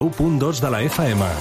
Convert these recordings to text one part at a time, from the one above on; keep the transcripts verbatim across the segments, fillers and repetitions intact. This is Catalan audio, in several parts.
u punt dos de la F M.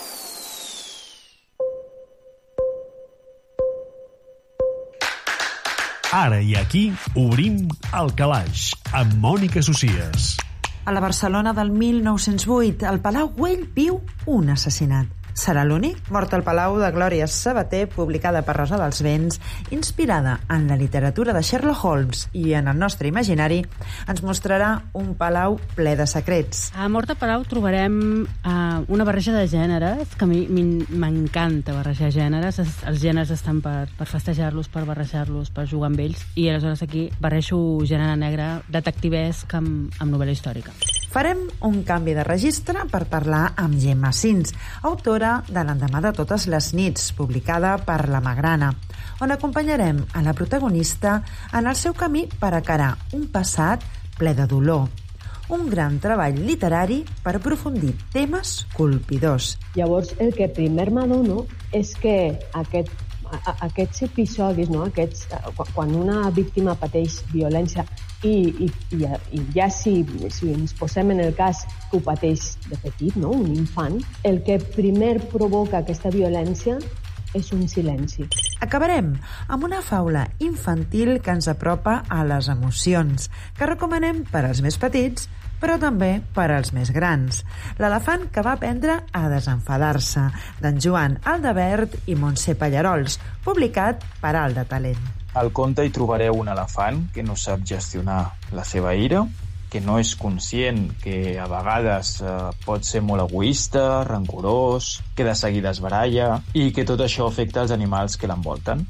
Ara i aquí obrim el calaix amb Mònica Socies. A la Barcelona del mil nou-cents vuit, al Palau Güell viu un assassinat. Serà l'únic? Mort al Palau, de Glòria Sabater, publicada per Rosa dels Vents, inspirada en la literatura de Sherlock Holmes i en el nostre imaginari, ens mostrarà un palau ple de secrets. A Mort al Palau trobarem uh, una barreja de gèneres, que a mi m'encanta barrejar gèneres. Els gèneres estan per, per festejar-los, per barrejar-los, per jugar amb ells, i aleshores aquí barrejo gènere negre detectivesc amb, amb novel·la històrica. Farem un canvi de registre per parlar amb Gemma Sins, autora de L'endemà de totes les nits, publicada per La Magrana, on acompanyarem a la protagonista en el seu camí per acarar un passat ple de dolor. Un gran treball literari per aprofundir temes colpidors. Llavors, el que primer m'adono és que aquest, a, aquests episodis, no? aquests, quan una víctima pateix violència, I, i, i, i ja si, si ens posem en el cas que ho pateix de petit, no? Un infant, el que primer provoca aquesta violència és un silenci. Acabarem amb una faula infantil que ens apropa a les emocions, que recomanem per als més petits, però també per als més grans. L'elefant que va aprendre a desenfadar-se, d'en Joan Aldebert i Montse Pallarols, publicat per Alt de Talent. Al conte hi trobareu un elefant que no sap gestionar la seva ira, que no és conscient que a vegades eh, pot ser molt egoista, rancorós, que de seguida es baralla i que tot això afecta els animals que l'envolten.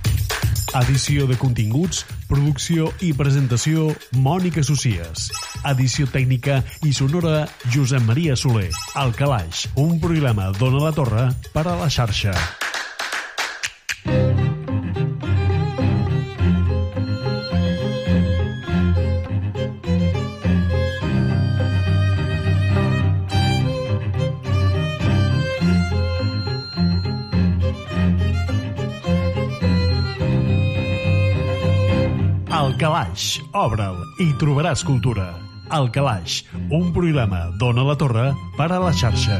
Edició de continguts, producció i presentació Mònica Socies. Edició tècnica i sonora Josep Maria Soler. El Calaix, un programa d'Ona la Torre per a la xarxa. El Calaix, obre'l i trobaràs cultura. El Calaix, un programa d'Ona la Torre per a la xarxa.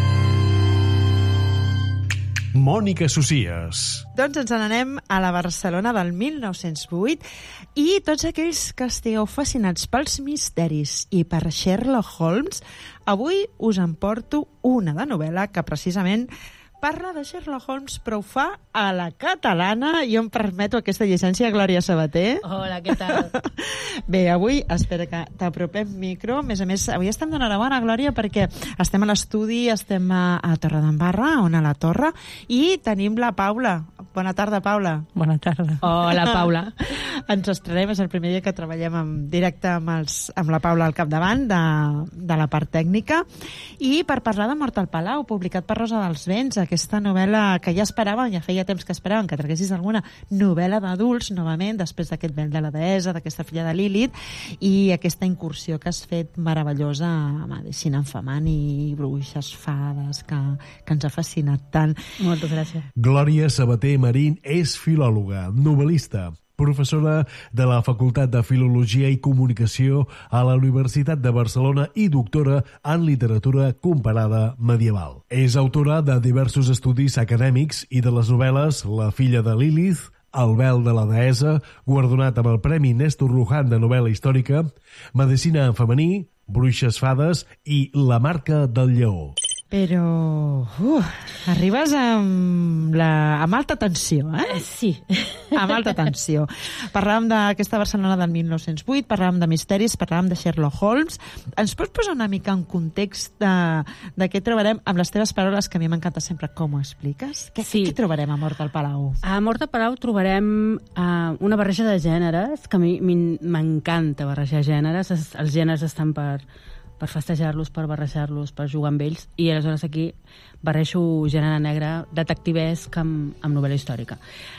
Mònica Socies. Doncs ens n'anem a la Barcelona del mil nou-cents vuit i tots aquells que estigueu fascinats pels misteris i per Sherlock Holmes, avui us emporto una de novel·la que precisament parla de Sherlock Holmes, però ho fa a la catalana. Jo em permeto aquesta llicència, Glòria Sabater. Hola, què tal? Bé, avui, espera que t'apropem micro. A més a més, avui estem d'enhorabona, Glòria, perquè estem a l'estudi, estem a, a Torredembarra, on a la Torre, i tenim la Paula. Bona tarda, Paula. Bona tarda. Hola, Paula. Ens estrenem, és el primer dia que treballem en directe amb, els, amb la Paula al capdavant de, de la part tècnica, i per parlar de Mort al Palau, publicat per Rosa dels Vents, aquesta novel·la que ja esperàvem, ja feia temps que esperàvem que traguessis alguna novel·la d'adults, novament, després d'aquest vel de la deessa, d'aquesta filla de Lilith, i aquesta incursió que has fet meravellosa a medicina infamant i bruixes, fades, que, que ens ha fascinat tant. Moltes gràcies. Glòria Sabater Marín és filòloga, novel·lista, professora de la Facultat de Filologia i Comunicació a la Universitat de Barcelona i doctora en literatura comparada medieval. És autora de diversos estudis acadèmics i de les novel·les La filla de Lilith, El vel de la deessa, guardonat amb el Premi Néstor Luján de novel·la històrica, Medicina en femení, Bruixes, fades i La marca del lleó. Però uh, arribes amb, la, amb alta tensió, eh? Sí. Amb alta tensió. Parlàvem d'aquesta Barcelona del mil nou-cents vuit, parlàvem de misteris, parlàvem de Sherlock Holmes. Ens pots posar una mica en context de, de què trobarem, amb les teves paraules, que a mi m'encanta sempre com ho expliques? Què, sí. Què trobarem a Mort al Palau? A Mort al Palau trobarem uh, una barreja de gèneres, que a mi m'encanta barrejar gèneres. Els gèneres estan per... per festejar-los, per barrejar-los, per jugar amb ells, i aleshores aquí barrejo gènere negre detectivesc amb, amb novel·la històrica.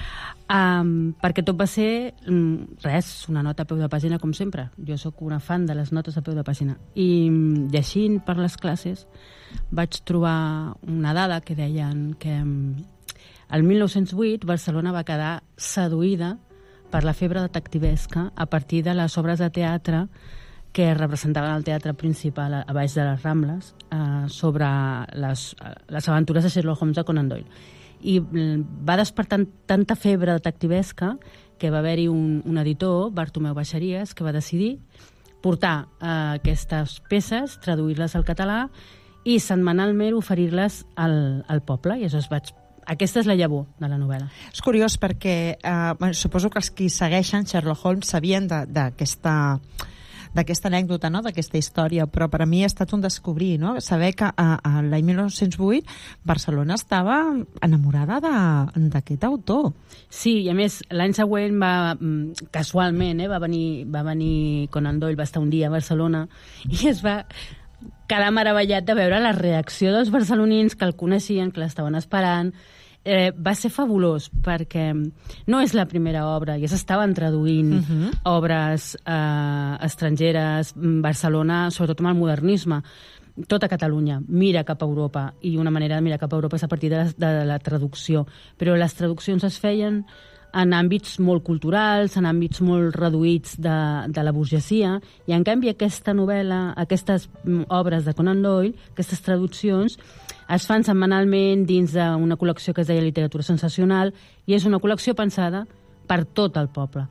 Um, perquè tot va ser um, res, una nota a peu de pàgina, com sempre. Jo sóc una fan de les notes a peu de pàgina. I um, llegint per les classes vaig trobar una dada que deien que um, el mil nou-cents vuit Barcelona va quedar seduïda per la febre detectivesca a partir de les obres de teatre que representaven el teatre principal a, a baix de les Rambles, eh, sobre les, les aventures de Sherlock Holmes de Conan Doyle. I va despertar tanta febre detectivesca que va haver-hi un, un editor, Bartomeu Baixeries, que va decidir portar eh, aquestes peces, traduir-les al català i setmanalment oferir-les al, al poble. I això es vaig... Aquesta és la llavor de la novel·la. És curiós perquè eh, suposo que els qui segueixen Sherlock Holmes sabien d'aquesta d'aquesta anècdota, no? D'aquesta història, però per a mi ha estat un descobrir, no? Saber que a, a l'any mil nou-cents vuit Barcelona estava enamorada d'aquest autor. Sí, i a més l'any següent va, casualment, eh, va venir, va venir Conan Doyle, va estar un dia a Barcelona i es va quedar meravellat de veure la reacció dels barcelonins que el coneixien, que l'estaven esperant. Eh, va ser fabulós perquè no és la primera obra, ja s'estaven traduint uh -huh. obres eh, estrangeres, Barcelona, sobretot amb el modernisme, tota Catalunya mira cap a Europa, i una manera de mirar cap a Europa és a partir de la, de la traducció, però les traduccions es feien en àmbits molt culturals, en àmbits molt reduïts de, de la burgesia, i en canvi aquesta novel·la, aquestes obres de Conan Doyle, aquestes traduccions, es fan setmanalment dins d'una col·lecció que es deia Literatura Sensacional, i és una col·lecció pensada per tot el poble.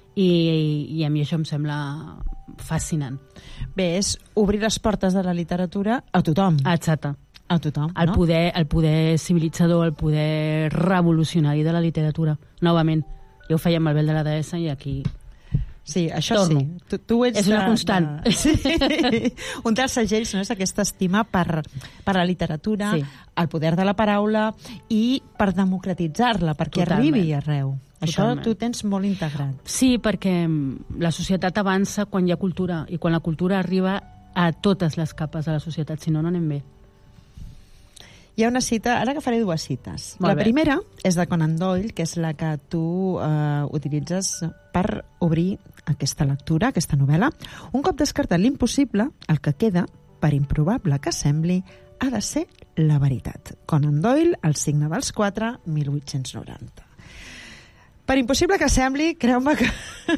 I, i a mi això em sembla fascinant. Bé, és obrir les portes de la literatura a tothom. Exacte. A tothom, el no? Poder, el poder civilitzador, el poder revolucionari de la literatura. Novament. Ja ho feia amb el Bel de la Deessa i aquí... Sí, això Torno. sí. Tu, tu ets és una de, constant. De... Sí. Un dels segells, no?, és aquesta estima per, per la literatura, sí, el poder de la paraula i per democratitzar-la, perquè Totalment. arribi arreu. Això Totalment. tu ho tens molt integrat. Sí, perquè la societat avança quan hi ha cultura, i quan la cultura arriba a totes les capes de la societat, si no, no anem bé. Hi ha una cita, ara agafaré dues cites. Molt la bé. primera és de Conan Doyle, que és la que tu eh, utilitzes per obrir aquesta lectura, aquesta novel·la. Un cop descartat l'impossible, el que queda, per improbable que sembli, ha de ser la veritat. Conan Doyle, El signe dels quatre, mil vuit-cents noranta. Per impossible que sembli, creu-me que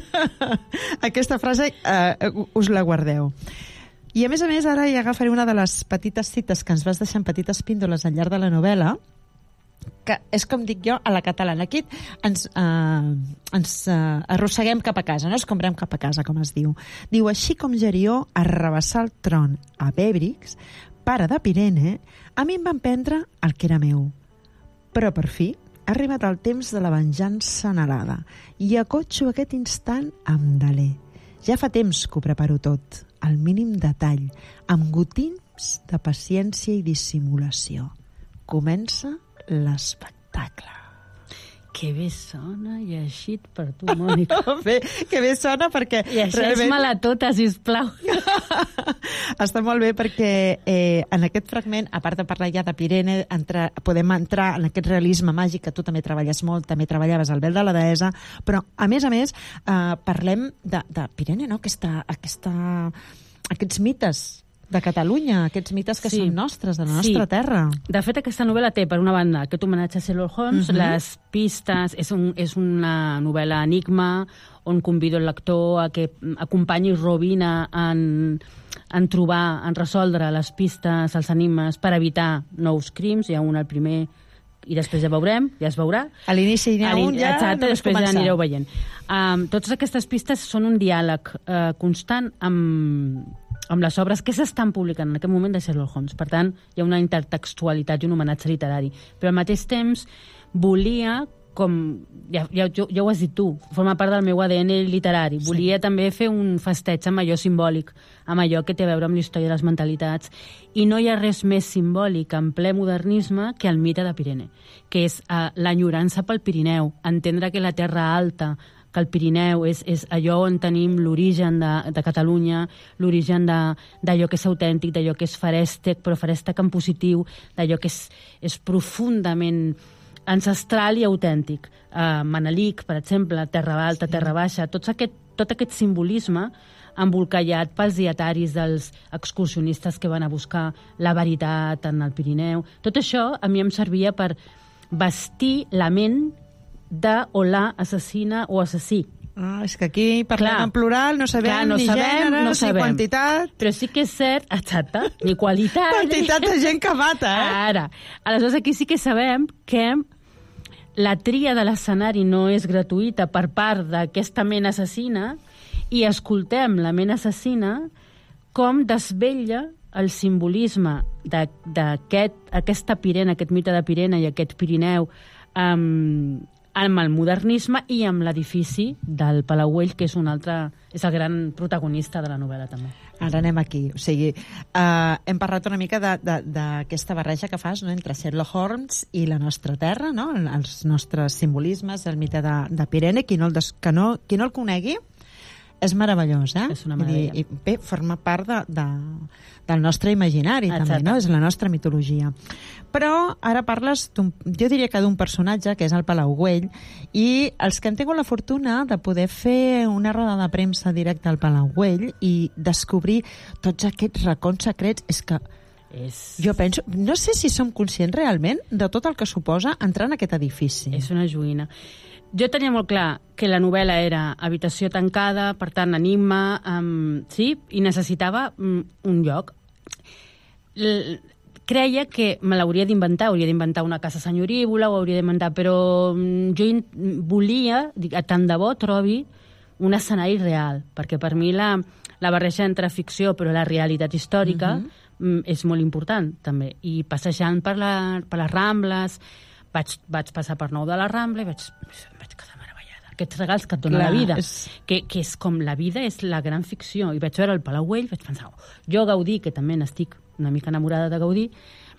aquesta frase eh, us la guardeu. I a més a més, ara hi agafaré una de les petites cites que ens vas deixar en petites píndoles al llarg de la novel·la, que és com dic jo a la catalana. Aquí ens, eh, ens eh, arrosseguem cap a casa, no? Escombrem cap a casa, com es diu. Diu, així com Gerió arrabassar el tron a Bèbrix, pare de Pirene, a mi em van prendre el que era meu. Però per fi ha arribat el temps de la venjança anhelada i acotxo aquest instant amb deler. Ja fa temps que ho preparo tot, al mínim detall, amb gotims de paciència i dissimulació. Comença l'espectacle. Que bé sona llegit per tu, Mònica. Bé, que bé sona perquè... Llegeix-me-la tota, sisplau. Està molt bé perquè eh, en aquest fragment, a part de parlar ja de Pirene, entra, podem entrar en aquest realisme màgic que tu també treballes molt, també treballaves al Bel de la Deessa, però a més a més eh, parlem de, de Pirene, no? Aquesta, aquesta, aquests mites de Catalunya, aquests mites que sí, són nostres, de la nostra sí. terra. De fet, aquesta novel·la té, per una banda, aquest homenatge a Sherlock Holmes, uh -huh. les pistes, és, un, és una novel·la enigma, on convido el lector a que acompanyi Robina en, en trobar, en resoldre les pistes, els enigmes, per evitar nous crims. Hi ha un al primer, i després ja veurem, ja es veurà. A l'inici n'hi ha un, ja exacte, després començar. Ja anireu veient. Um, totes aquestes pistes són un diàleg uh, constant amb... amb les obres que s'estan publicant en aquest moment de Sherlock Holmes. Per tant, hi ha una intertextualitat i un homenatge literari. Però al mateix temps volia, com ja, ja, ja ho has dit tu, forma part del meu A D N literari, volia sí. també fer un festeig amb allò simbòlic, amb allò que té a veure amb la història de les mentalitats. I no hi ha res més simbòlic en ple modernisme que el mite de Pirene, que és uh, l'enyorança pel Pirineu, entendre que la terra alta, que el Pirineu és, és allò on tenim l'origen de, de Catalunya, l'origen d'allò que és autèntic, d'allò que és farèstec, però farèstec en positiu, d'allò que és, és profundament ancestral i autèntic. Uh, Manelic, per exemple, Terra Alta, sí. Terra Baixa, tot aquest, tot aquest simbolisme embolcallat pels dietaris dels excursionistes que van a buscar la veritat en el Pirineu. Tot això a mi em servia per vestir la ment de o la assassina o assassí Ah, és que aquí parlem Clar. en plural, no sabem Clar, no ni sabem, gèneres, no ni sabem. quantitat. Però sí que és cert, exacte, ni qualitat. Quantitat de gent que mata, eh? Ara, aleshores aquí sí que sabem que la tria de l'escenari no és gratuïta per part d'aquesta ment assassina i escoltem la ment assassina com desvetlla el simbolisme d'aquesta Pirene, aquest mite de Pirene i aquest Pirineu amb, amb el modernisme i amb l'edifici del Palau Güell, que és un altre, és el gran protagonista de la novel·la també. Ara anem aquí. O sigui, uh, hem parlat una mica d'aquesta barreja que fas, no?, entre Sherlock Holmes i la nostra terra, no?, els nostres simbolismes, el mite de, de Pirene. Qui no, el des, que no, qui no el conegui, és meravellós, eh? És una meravella. I, i bé, forma part de, de, del nostre imaginari, Exacte. també, no? És la nostra mitologia. Però ara parles, jo diria que d'un personatge, que és el Palau Güell, i els que han tingut la fortuna de poder fer una roda de premsa directa al Palau Güell i descobrir tots aquests racons secrets, és que És... jo penso, no sé si som conscients realment de tot el que suposa entrar en aquest edifici. És una joguina. Jo tenia molt clar que la novel·la era habitació tancada, per tant, enigma, um, sí, i necessitava um, un lloc. L creia que me l'hauria d'inventar, hauria d'inventar una casa senyorívola, ho hauria d'inventar, però um, jo volia, dic, tant de bo trobi un escenari real, perquè per mi la, la barreja entre ficció però la realitat històrica uh-huh. és molt important, també. I passejant per, la, per les Rambles, vaig, vaig passar per Nou de la Rambla i vaig, vaig quedar meravellada. Aquests regals que et dona Clar, la vida, és... que, que és com la vida és la gran ficció. I vaig veure el Palau Güell, vaig pensar, oh, jo Gaudí, que també n'estic una mica enamorada de Gaudí,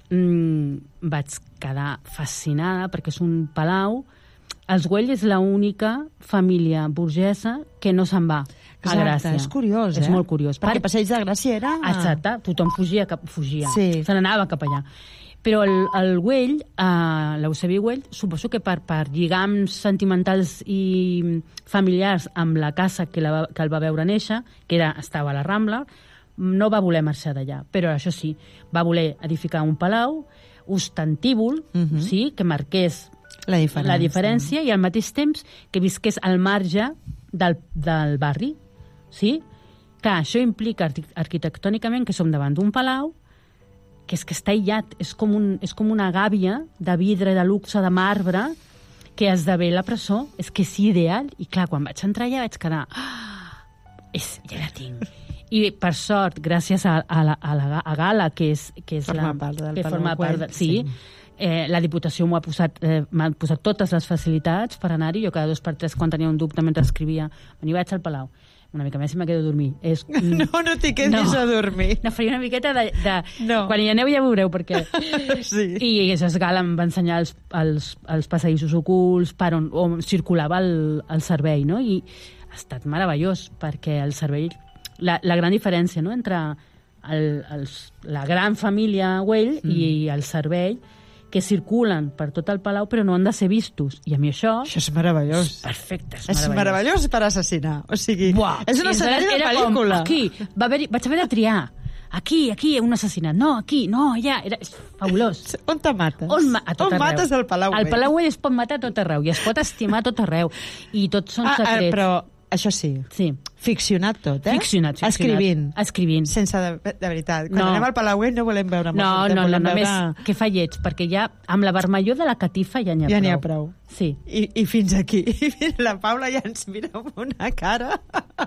mmm, vaig quedar fascinada perquè és un palau. Els Güell és l'única família burgesa que no se'n va a Gràcia. És curiós, és eh? És molt curiós. Perquè Passeig de Gràcia era... Exacte, tothom fugia, cap, fugia. Sí. Se n'anava cap allà. Però el, el Güell, eh, l'Eusebi Güell, suposo que per, per lligams sentimentals i familiars amb la casa que, la, que el va veure néixer, que era, estava a la Rambla, no va voler marxar d'allà. Però això sí, va voler edificar un palau ostentívol, uh-huh. sí, que marqués la diferència. la diferència i al mateix temps que visqués al marge del, del barri. Sí? Que això implica arqui arquitectònicament que som davant d'un palau que és que està aïllat, és com, un, és com una gàbia de vidre, de luxe, de marbre, que esdevé la presó. És que és ideal. I clar, quan vaig entrar allà vaig quedar... Oh, és, ja la tinc. I per sort, gràcies a, a, la, a la a Gala, que és, que és forma la, part del que Palau forma part de, sí, sí. Eh, la Diputació m'ha posat, eh, m'ha posat totes les facilitats per anar-hi. Jo cada dos per tres, quan tenia un dubte mentre escrivia, me n'hi vaig al Palau. Una mica més i me quedo a dormir. És, no, no t'hi quedis no. a dormir. No, faria una miqueta de... de no. Quan hi aneu ja veureu, perquè... sí. I això, Gala em va ensenyar els, els, els passadissos ocults per on, on circulava el, el servei, no? I ha estat meravellós, perquè el servei... La, la gran diferència, no?, entre el, els, la gran família Güell mm. i el servei, que circulen per tot el palau però no han de ser vistos. I a mi això... Això és meravellós. És perfecte, és meravellós. És meravellós per assassinar. O sigui, Buah, és un escenari de pel·lícula. Com, aquí, va haver vaig haver de triar. Aquí, aquí, un assassinat. No, aquí, no, allà. Era és fabulós. On te mates? On, ma a tot On arreu. mates el Palau Güell? El Palau Güell es pot matar a tot arreu i es pot estimar a tot arreu. I tots són ah, secrets. Ah, però això sí. Sí. Ficcionat tot, eh? Ficcionat, ficcionat. Escrivint. Escrivint. Sense de, de veritat. Quan no. anem al Palau Güell no volem veure No, molt. no, no, només veure... que fa lleig, perquè ja amb la vermellor de la catifa ja n'hi ha ja prou. n'hi ha prou. Sí. I, I fins aquí. La Paula ja ens mira amb una cara...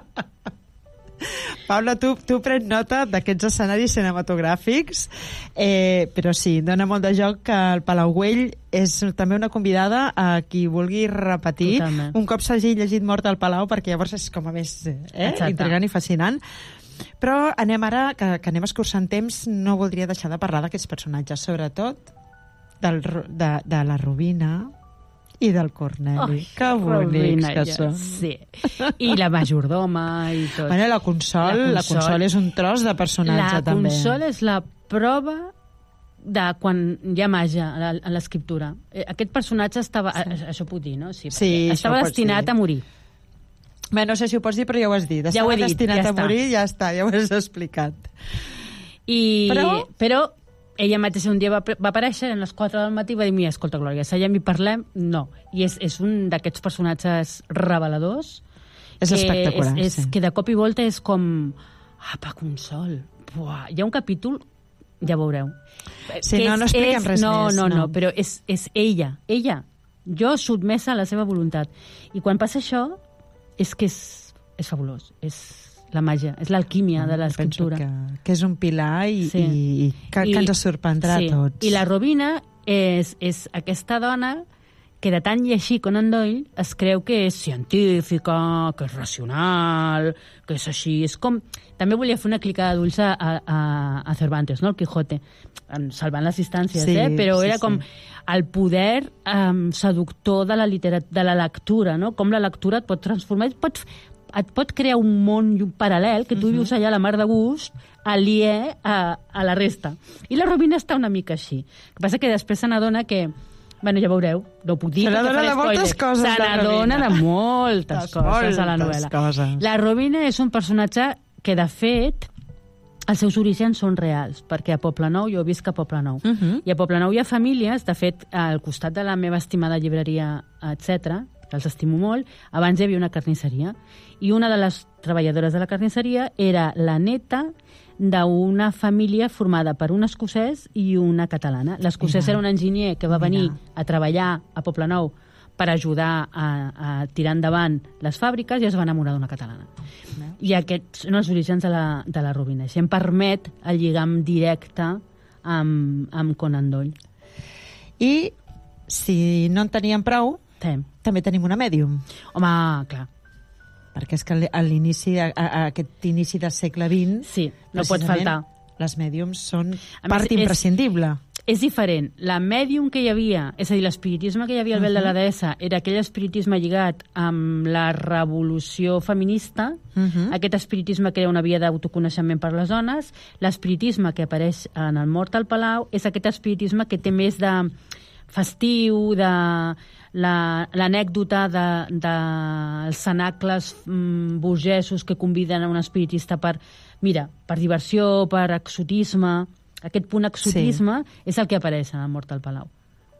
Paula, tu, tu pren nota d'aquests escenaris cinematogràfics, eh, però sí, dona molt de joc que el Palau Güell és també una convidada a qui vulgui repetir. Totalment. Un cop s'hagi llegit Mort al Palau, perquè llavors és com a més eh, intrigant i fascinant. Però anem ara, que, que anem escurçant temps, no voldria deixar de parlar d'aquests personatges, sobretot del, de, de la Rubina i del Corneli. Oh, que bonics que ja, són. Sí. I la majordoma i tot. Bueno, la Consol, la Consol, la Consol és un tros de personatge, la també. La Consol és la prova de quan hi ha màgia a l'escriptura. Aquest personatge estava... Sí. Això puc dir, no? Sí, sí estava destinat a morir. Bé, no sé si ho pots dir, però ja ho has dit. Ja ho he dit, destinat ja a morir, ja està, ja ho has explicat. I... Però... però ella mateixa un dia va, va aparèixer a les quatre del matí i va dir, mira, escolta, Glòria, seiem i parlem? No. I és, és un d'aquests personatges reveladors És espectacular, és, és, sí. Que de cop i volta és com... Apa, Consol. Buah, hi ha un capítol, ja veureu. Sí, que no, no és, expliquem és, res no, més. No, no, no, no, però és, és ella, ella. Jo sotmesa a la seva voluntat. I quan passa això, és que és, és fabulós. És la màgia, és l'alquímia de l'escriptura. Penso que, que és un pilar i, Sí. i, i que, I- que ens sorprendrà sí. a tots. I la Robina és, és aquesta dona que de tant llegir Conan Doyle es creu que és científica, que és racional, que és així. És com... També volia fer una clicada d'ulls a, a, a Cervantes, no? El Quijote, salvant les distàncies, Sí, eh? Però sí, era com sí. el poder um, seductor de la, literat de la lectura, no? Com la lectura et pot transformar, et pot, et pot crear un món i un paral·lel que tu uh -huh. vius allà a la mar de gust, aliè a, a la resta. I la Robina està una mica així. El que passa que després se n'adona que... Bueno, ja veureu, no ho puc dir Se perquè n'adona faré de moltes spoiler. coses, Se la n'adona Robina. de moltes De coses a la moltes novel·la. coses. La Robina és un personatge que, de fet, els seus orígens són reals, perquè a Poblenou, jo visc a Poblenou, Uh -huh. i a Poblenou hi ha famílies, de fet, al costat de la meva estimada llibreria, etcètera, que els estimo molt, abans hi havia una carnisseria, i una de les treballadores de la carnisseria era la neta d'una família formada per un escocès i una catalana. L'escocès Mira. era un enginyer que va Mira. venir a treballar a Poblenou per ajudar a, a tirar endavant les fàbriques i es va enamorar d'una catalana. I aquests són els orígens de la, de la Robina. Això em permet el lligam directe amb, amb Conan Doyle. I si no en teníem prou, Sí. també tenim una mèdium. Home, clar. Perquè és que a l'inici, a, a aquest inici del segle vint, Sí, no pot precisament, faltar. les mèdiums són A part més, és- imprescindible. És diferent. La mèdium que hi havia, és a dir, l'espiritisme que hi havia al vel de la deessa, era aquell espiritisme lligat amb la revolució feminista, Uh -huh. aquest espiritisme que era una via d'autoconeixement per les dones. L'espiritisme que apareix en el Mort al Palau és aquest espiritisme que té més de festiu, de la- l'anècdota de, de els cenacles mm, burgesos que conviden a un espiritista per, mira, per diversió, per exotisme. Aquest punt exotisme sí. és el que apareix en el Mort al Palau.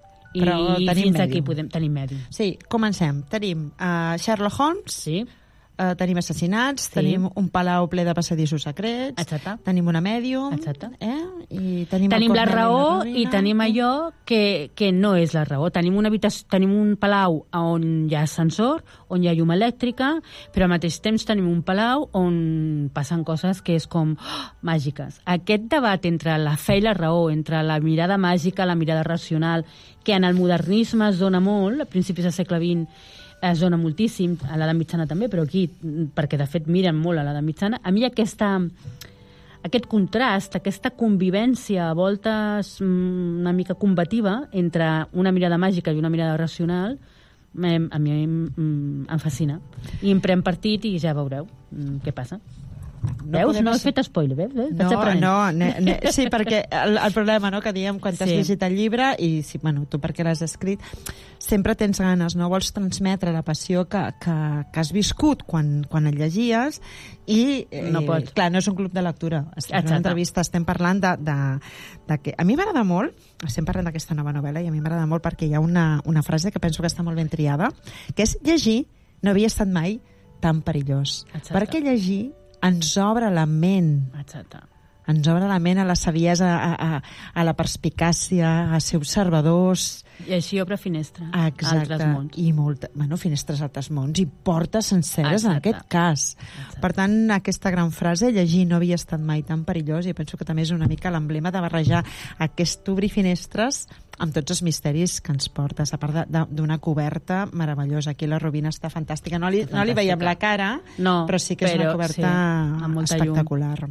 I Però tenim fins mèdium. aquí podem tenir mèdium. Sí, comencem. Tenim uh, Sherlock Holmes, Sí, uh, tenim assassinats, Sí. tenim un palau ple de passadissos secrets, exacte. tenim una mèdium, Exacte. eh? I tenim, Tenim el la Corneli raó Robina. i tenim allò que, que no és la raó. Tenim, una habitació, tenim un palau on hi ha ascensor, on hi ha llum elèctrica, però al mateix temps tenim un palau on passen coses que és com oh, màgiques. Aquest debat entre la fe i la raó, entre la mirada màgica, la mirada racional, que en el modernisme es dona molt, a principis del segle vint es dona moltíssim, a l'edat mitjana també, però aquí, perquè de fet miren molt a l'edat mitjana, a mi aquesta... aquest contrast, aquesta convivència a voltes mm, una mica combativa entre una mirada màgica i una mirada racional em, a mi em, em fascina. I em pren partit i ja veureu mm, què passa. No Veus? podem No he ser- fet spoiler, veus? veus? No, Vaig aprenent. no, ne, ne, sí, perquè el, el problema, no?, que diem quan t'has Sí. llegit el llibre i, sí, bueno, tu perquè l'has escrit, sempre tens ganes, no? Vols transmetre la passió que, que, que has viscut quan, quan el llegies i, eh, No pots. clar, no és un club de lectura. Estem fent Exacte. una entrevista, estem parlant de, de, de que... A mi m'agrada molt, estem parlant d'aquesta nova novel·la i a mi m'agrada molt perquè hi ha una, una frase que penso que està molt ben triada, que és llegir no havia estat mai tan perillós. Exacte. Perquè llegir ens obre la ment, Exacte. ens obre la ment a la saviesa, a, a, a la perspicàcia, a ser observadors. I així obre finestra. Exacte. Altres mons. I molta, bueno, finestres a altres mons i portes senceres en Exacte. aquest cas. Exacte. Per tant, aquesta gran frase, llegir no havia estat mai tan perillós, i penso que també és una mica l'emblema de barrejar aquest obrir finestres amb tots els misteris que ens portes, a part de- de- d'una coberta meravellosa. Aquí la Robina està fantàstica. No li, no li veiem la cara, No, però sí que és però una coberta sí, amb molta llum. espectacular.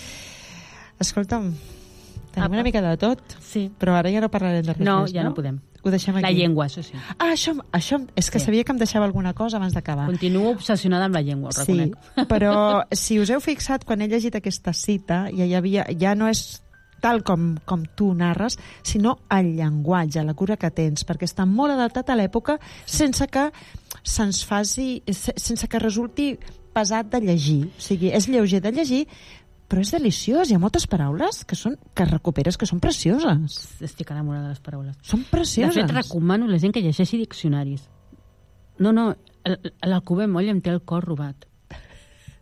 Escolta'm, tenim Apa. una mica de tot, Sí. però ara ja no parlarem de res No, més, ja no podem. Ho deixem aquí. La llengua, això sí. Ah, això, això és que Sí. sabia que em deixava alguna cosa abans d'acabar. Continuo obsessionada amb la llengua, ho Sí, reconec. però si us heu fixat, quan he llegit aquesta cita, ja, hi havia, ja no és tal com, com tu narres, sinó el llenguatge, la cura que tens, perquè està molt adaptat a l'època sense que se'ns faci, se- sense que resulti pesat de llegir. O sigui, és lleuger de llegir, però és deliciós. Hi ha moltes paraules que, són, que recuperes que són precioses. Estic enamorada de les paraules. Són De precioses. fet, recomano a la gent que llegeixi diccionaris. No, no, el- l'Alcover Moll em té el cor robat.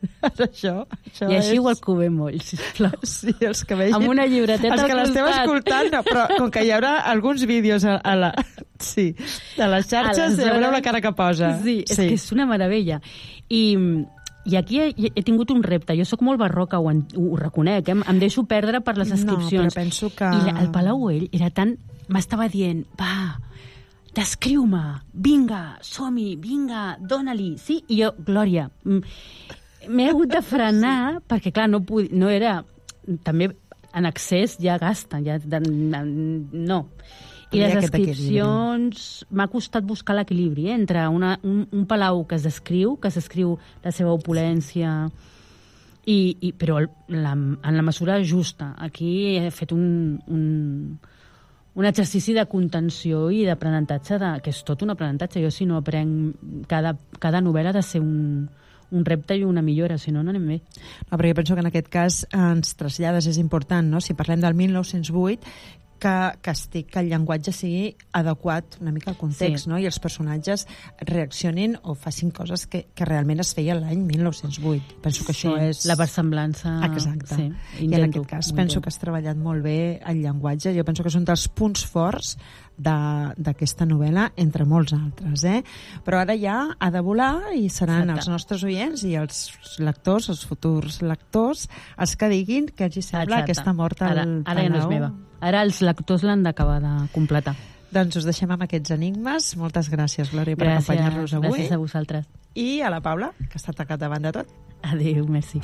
Això, això I així és... ho alcubem molt, sisplau. Sí, els que vegin... Amb una llibreteta Els que al l'esteu costat. escoltant, no, però com que hi haurà alguns vídeos a, a la... Sí, de les xarxes, Aleshores- ja veureu la cara que posa. Sí, és que és una meravella. I, i aquí he, he tingut un repte. Jo sóc molt barroca, ho, en- ho reconec, eh? Em deixo perdre per les No, descripcions. però penso que- I la- el Palau Güell era tan... M'estava dient, va, descriu-me, vinga, som-hi, vinga, dóna-li. Sí? I jo, Glòria, mm, m'he hagut de frenar, sí. perquè, clar, no, pud... no era... També en excés ja gasta, ja... De... No. I les descripcions... M'ha costat buscar l'equilibri eh? entre una, un, un palau que es descriu, que s'escriu la seva opulència, i, i, però el, la, en la mesura justa. Aquí he fet un, un, un exercici de contenció i d'aprenentatge, de, que és tot un aprenentatge. Jo, si no aprenc... Cada, cada novel·la ha de ser un, un repte i una millora, si no, no anem bé. No, perquè penso que en aquest cas ens trasllades, és important, no? Si parlem del mil nou-cents vuit, que, que, estic, que el llenguatge sigui adequat una mica al context, Sí. no? I els personatges reaccionin o facin coses que, que realment es feien l'any mil nou-cents vuit. Penso que això Sí, és... la versemblança... Exacte. Sí, I en aquest cas penso que has treballat molt bé el llenguatge. Jo penso que és un dels punts forts d'aquesta novel·la, entre molts altres. Eh? Però ara ja ha de volar i seran Exacte. els nostres oients i els lectors, els futurs lectors, els que diguin que els hi sembla Exacte. aquesta mort al ara, ara ja no és Palau. meva. Ara els lectors l'han d'acabar de completar. Doncs us deixem amb aquests enigmes. Moltes gràcies, Glòria, per Gràcies, acompanyar-nos avui. gràcies a vosaltres. I a la Paula, que està tacat davant de tot. Adéu, merci.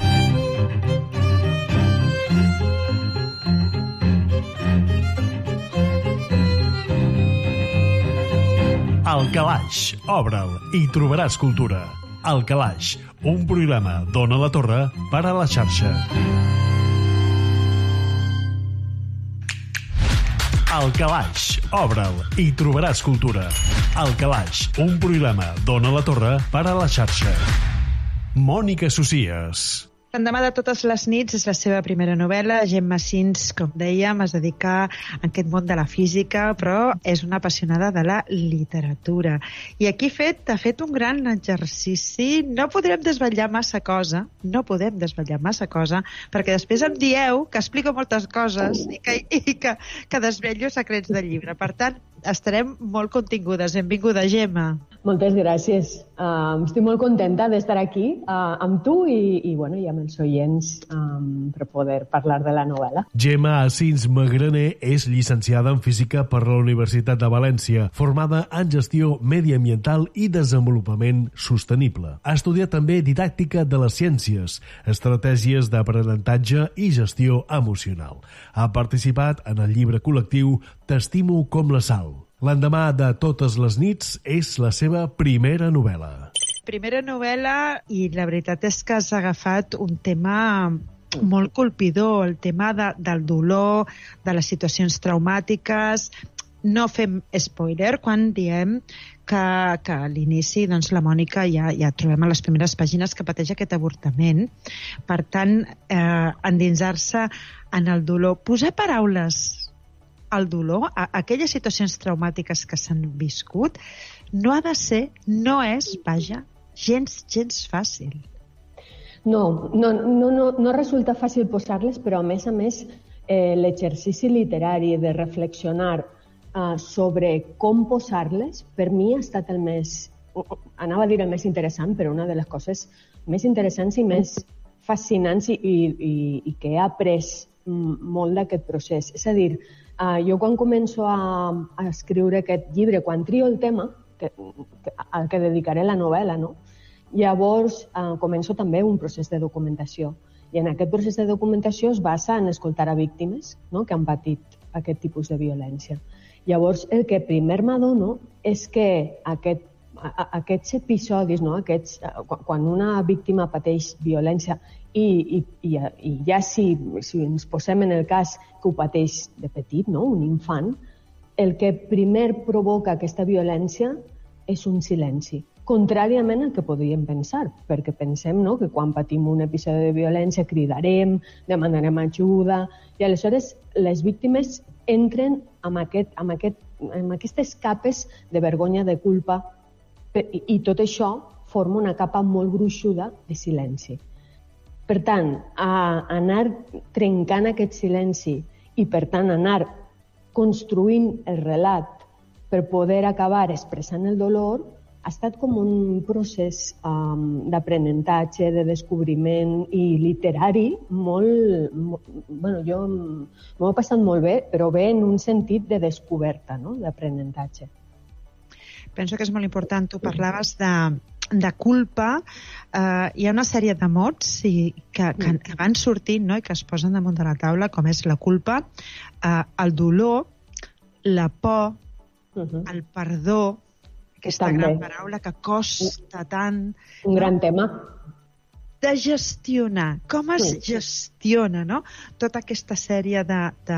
Al Calaix, obre'l i trobaràs cultura. Al Calaix, un programa d'Ona la Torre per a la xarxa. Al Calaix, obre'l i trobaràs cultura. Al Calaix, un programa d'Ona la Torre per a la xarxa. Mònica Socies. L'endemà de totes les nits és la seva primera novel·la. Gemma Sins, com dèiem, es dedica a aquest món de la física, però és una apassionada de la literatura. I aquí ha fet, ha fet un gran exercici. No podrem desvetllar massa cosa, no podem desvetllar massa cosa, perquè després em dieu que explico moltes coses i que, i que, que desvetllo secrets del llibre. Per tant, estarem molt contingudes. Benvinguda, Gemma. Moltes gràcies. Uh, estic molt contenta d'estar aquí uh, amb tu i, i, bueno, i amb els oients um, per poder parlar de la novel·la. Gemma Asins Magraner és llicenciada en Física per la Universitat de València, formada en Gestió Mediambiental i Desenvolupament Sostenible. Ha estudiat també Didàctica de les Ciències, Estratègies d'Aprenentatge i Gestió Emocional. Ha participat en el llibre col·lectiu T'estimo com la sal. L'endemà de totes les nits és la seva primera novel·la. Primera novel·la, i la veritat és que has agafat un tema molt colpidor, el tema de, del dolor, de les situacions traumàtiques. No fem spoiler quan diem que, que a l'inici doncs, la Mònica ja, ja trobem a les primeres pàgines que pateix aquest avortament. Per tant, eh, endinsar-se en el dolor, posar paraules el dolor, a aquelles situacions traumàtiques que s'han viscut, no ha de ser, no és, vaja, gens, gens fàcil. No, no, no, no, no resulta fàcil posar-les, però a més a més eh, l'exercici literari de reflexionar eh, sobre com posar-les, per mi ha estat el més, anava a dir el més interessant, però una de les coses més interessants i més fascinants i, i, i que he après molt d'aquest procés. És a dir, Uh, jo quan començo a, a escriure aquest llibre, quan trio el tema que, que, al que dedicaré la novel·la, no? Llavors uh, començo també un procés de documentació. I en aquest procés de documentació es basa en escoltar a víctimes, no?, que han patit aquest tipus de violència. Llavors el que primer m'adono és que aquest, a, aquests episodis, no? aquests, uh, quan una víctima pateix violència, I, i, i, i ja si, si ens posem en el cas que ho pateix de petit, no? Un infant, el que primer provoca aquesta violència és un silenci, contràriament al que podríem pensar, perquè pensem, no?, que quan patim un episodi de violència cridarem, demanarem ajuda, i aleshores les víctimes entren amb, aquest, amb, aquest, amb aquestes capes de vergonya, de culpa, i, i tot això forma una capa molt gruixuda de silenci. Per tant, a anar trencant aquest silenci i, per tant, anar construint el relat per poder acabar expressant el dolor, ha estat com un procés um, d'aprenentatge, de descobriment i literari molt... molt bueno, jo m'ho he passat molt bé, però bé en un sentit de descoberta, no?, d'aprenentatge. Penso que és molt important. Tu parlaves de, de culpa. Uh, hi ha una sèrie de mots i, que, que, que van sortint, no?, i que es posen damunt de la taula, com és la culpa, uh, el dolor, la por, uh-huh. el perdó, aquesta També. gran paraula que costa tant... Un gran no? tema. De gestionar. Com es Sí. gestiona, no?, tota aquesta sèrie de, de,